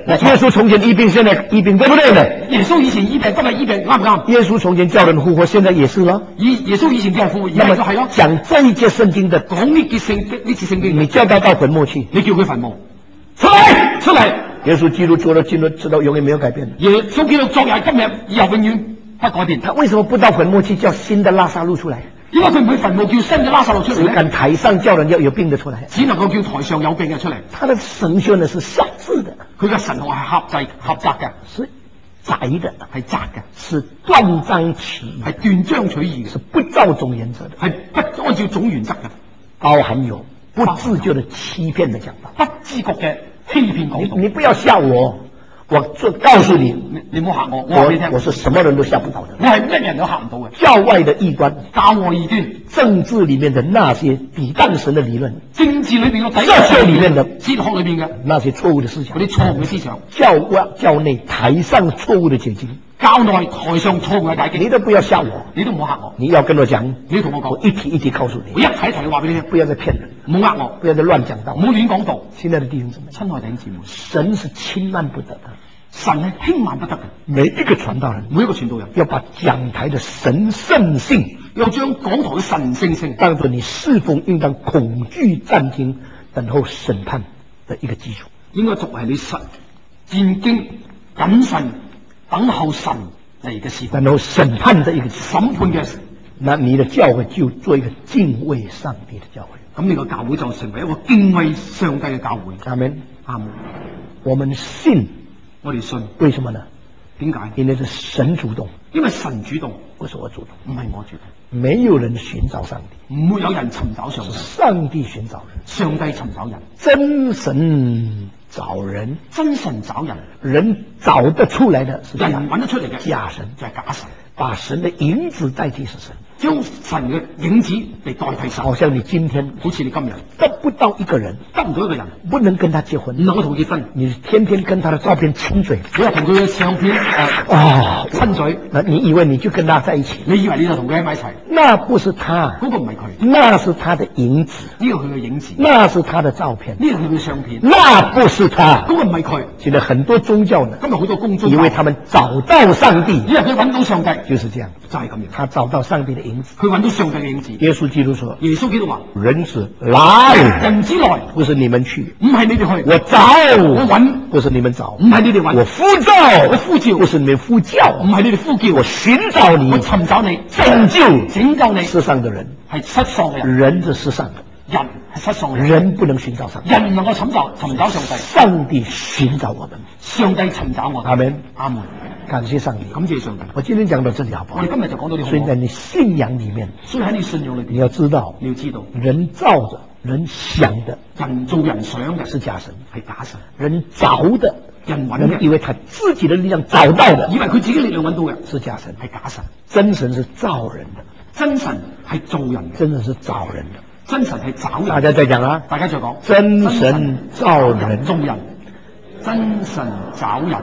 S1: 耶穌從前醫病，現在醫病，對不對呢？
S2: 耶穌以前醫病，今日醫病，啱唔啱？
S1: 耶穌從前叫人復活，現在也是咯。
S2: 耶耶穌以前叫人復活，
S1: 那麼
S2: 而家就係咯。
S1: 講這一節聖經的，
S2: 講呢節聖呢節聖經，
S1: 你叫他到墳墓去，
S2: 你叫佢墳墓
S1: 出來，
S2: 出嚟。
S1: 耶穌基督做了今日直到永遠沒有改變。
S2: 耶穌基督昨日今日以後永遠不改變。
S1: 他為什麼不到墳墓去叫新的拉撒路出來？
S2: 點解佢唔去墳墓叫新嘅拉撒路出嚟咧？
S1: 只敢台上叫人要有病的出來，
S2: 只能夠叫台上有病嘅出嚟。
S1: 他的神學呢是狹制的，
S2: 佢嘅神學係狹制狹窄嘅，
S1: 是窄的，
S2: 係窄嘅，
S1: 是斷章取義，
S2: 係斷章取義嘅，
S1: 是不照總原則的，
S2: 係不按照總原則嘅，
S1: 包含有不自覺的欺騙的講法，
S2: 不知覺嘅欺騙講道。
S1: 你不要嚇我，我就告訴你，
S2: 你你唔好嚇我，我話俾你聽，
S1: 我是什麼人都嚇不到的。
S2: 我係咩人都嚇唔到嘅。
S1: 教外的異端，
S2: 教外異端，
S1: 政治裏面的那些抵擋神的理論，
S2: 政治裏邊嘅
S1: 哲學裏面的
S2: 哲學裏邊嘅
S1: 那些錯誤的思想，
S2: 嗰啲錯誤嘅思想，
S1: 教外教內台上錯誤的解經，
S2: 教內台上錯誤嘅解經，
S1: 你都不要嚇我，
S2: 你都唔好嚇我，
S1: 你要跟我講，
S2: 你要同我講，
S1: 我一題一題告訴你，
S2: 我一睇一睇話俾你聽，
S1: 不要再騙人，
S2: 唔好呃我，
S1: 不要再亂講道，
S2: 唔好亂講道。
S1: 親愛的弟兄姊妹，
S2: 親愛弟兄姊妹，
S1: 神是輕慢不得的，
S2: 神係輕慢不得嘅。
S1: 每一個傳道人，
S2: 每一個傳道人
S1: 要把講台的神聖性，
S2: 要將講台嘅神聖性
S1: 當作你侍奉應當恐懼暫停等候審判的一個基礎，
S2: 應該作為你神戰兢謹慎等候神嚟嘅事，
S1: 等候審判的一個
S2: 審判嘅。
S1: 那你的教會就做一個敬畏上帝的教會。
S2: 咁你個教會就成為一個敬畏上帝嘅教會。
S1: 阿門，
S2: 阿門。
S1: 我們信，
S2: 我哋信，
S1: 為什麼呢？
S2: 點解？
S1: 因為是神主動，
S2: 因為神主動，
S1: 不是我主動，
S2: 唔係我主動。
S1: 沒有人尋找上帝，
S2: 唔會有人尋找上帝，
S1: 上帝尋找人，
S2: 上帝尋找人，
S1: 真神找人，
S2: 真神找人，
S1: 人找得出來的是
S2: 人揾得出嚟嘅
S1: 假神，
S2: 就係假神，
S1: 把神的影子代替是神，
S2: 將神嘅影子嚟代替神。
S1: 好像你今天
S2: 好似你今日
S1: 得不到一個人，
S2: 得唔到一個人，
S1: 不能跟他結婚，
S2: 唔能夠同佢結婚，
S1: 你天天跟他的照片親嘴，
S2: 你又同佢嘅相片誒
S1: 啊
S2: 親嘴，
S1: 那你以為你就跟他在一起？
S2: 你以為你就同佢喺埋一齊？
S1: 那不是他，
S2: 嗰個唔係佢，
S1: 那是他的影子，
S2: 呢個佢嘅影子，
S1: 那是他的照片，
S2: 呢個佢嘅相片，
S1: 那不是他。
S2: 嗰個唔係佢。
S1: 現在很多宗教呢，
S2: 今日好多公眾，
S1: 以為他們找到上帝，
S2: 因為佢揾到上帝，
S1: 就是這樣，
S2: 就係咁樣。
S1: 他找到上帝的影子。
S2: 佢揾到上帝嘅影子。
S1: 耶穌基督說：
S2: 耶穌基督話：
S1: 人子來，
S2: 人之來，
S1: 不是你們去，
S2: 唔係你哋去，
S1: 我找，
S2: 我揾，
S1: 不是你們找，
S2: 唔係你哋揾，
S1: 我呼召，
S2: 我呼召，
S1: 不是你們呼叫，
S2: 唔係你哋呼叫，
S1: 我尋找你，
S2: 我尋找你，
S1: 拯救
S2: 拯救你。
S1: 世上的人，
S2: 係失喪嘅人，
S1: 人是世上的，
S2: 人係失喪嘅人，
S1: 人不能尋找上帝，
S2: 人唔能夠尋找尋找上帝，
S1: 上帝尋找我們，
S2: 上帝尋找我哋。
S1: 阿門，
S2: 阿門。
S1: 感謝上帝，
S2: 感謝上帝。
S1: 我今天講到這裡好不好？
S2: 我哋今日就講到呢個。
S1: 所以在你信仰裡面，
S2: 所以喺你信仰裏邊，
S1: 你要知道，
S2: 你要知道，
S1: 人造的、人想的，
S2: 人做人想嘅
S1: 是假神，
S2: 係假神；
S1: 人找的、
S2: 人揾
S1: 人以
S2: 嘅，
S1: 為他自己的力量找到的，
S2: 以為佢自己力量揾到嘅
S1: 是假神，
S2: 係假神。
S1: 真神是造人的，
S2: 真神係做人嘅，
S1: 真神是找人的。
S2: 真神係找人。
S1: 大家再講啊，
S2: 大家再講，
S1: 真神造人，
S2: 做人，真神找人，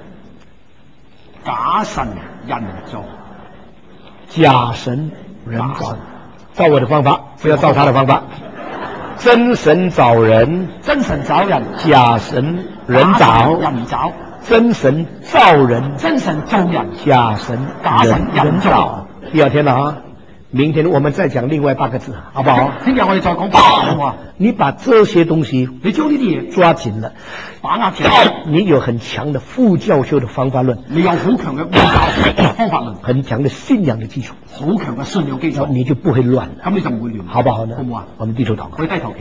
S2: 假神人做，
S1: 假神人找。照我的方法，不要照他的方法。真神找人，
S2: 真神找人，
S1: 假神人找，
S2: 人找，
S1: 真神造人，
S2: 真神造人，
S1: 假神
S2: 假神
S1: 人
S2: 人造
S1: 找。第二天了啊，明天我們再講另外八個字，好不好？
S2: 聽日我哋再講八個字好嘛？
S1: 你把這些東西
S2: 你將呢啲嘢
S1: 抓緊了，
S2: 把握住，
S1: 你有很強的副教修的方法論，
S2: 你有好強嘅護教方法論，
S1: 很強的信仰的基礎，
S2: 好強嘅信仰基礎，
S1: 你就不會亂了，
S2: 咁你就唔會亂，
S1: 好不好呢？
S2: 好唔好啊？
S1: 我們低頭禱告。
S2: 我哋低頭。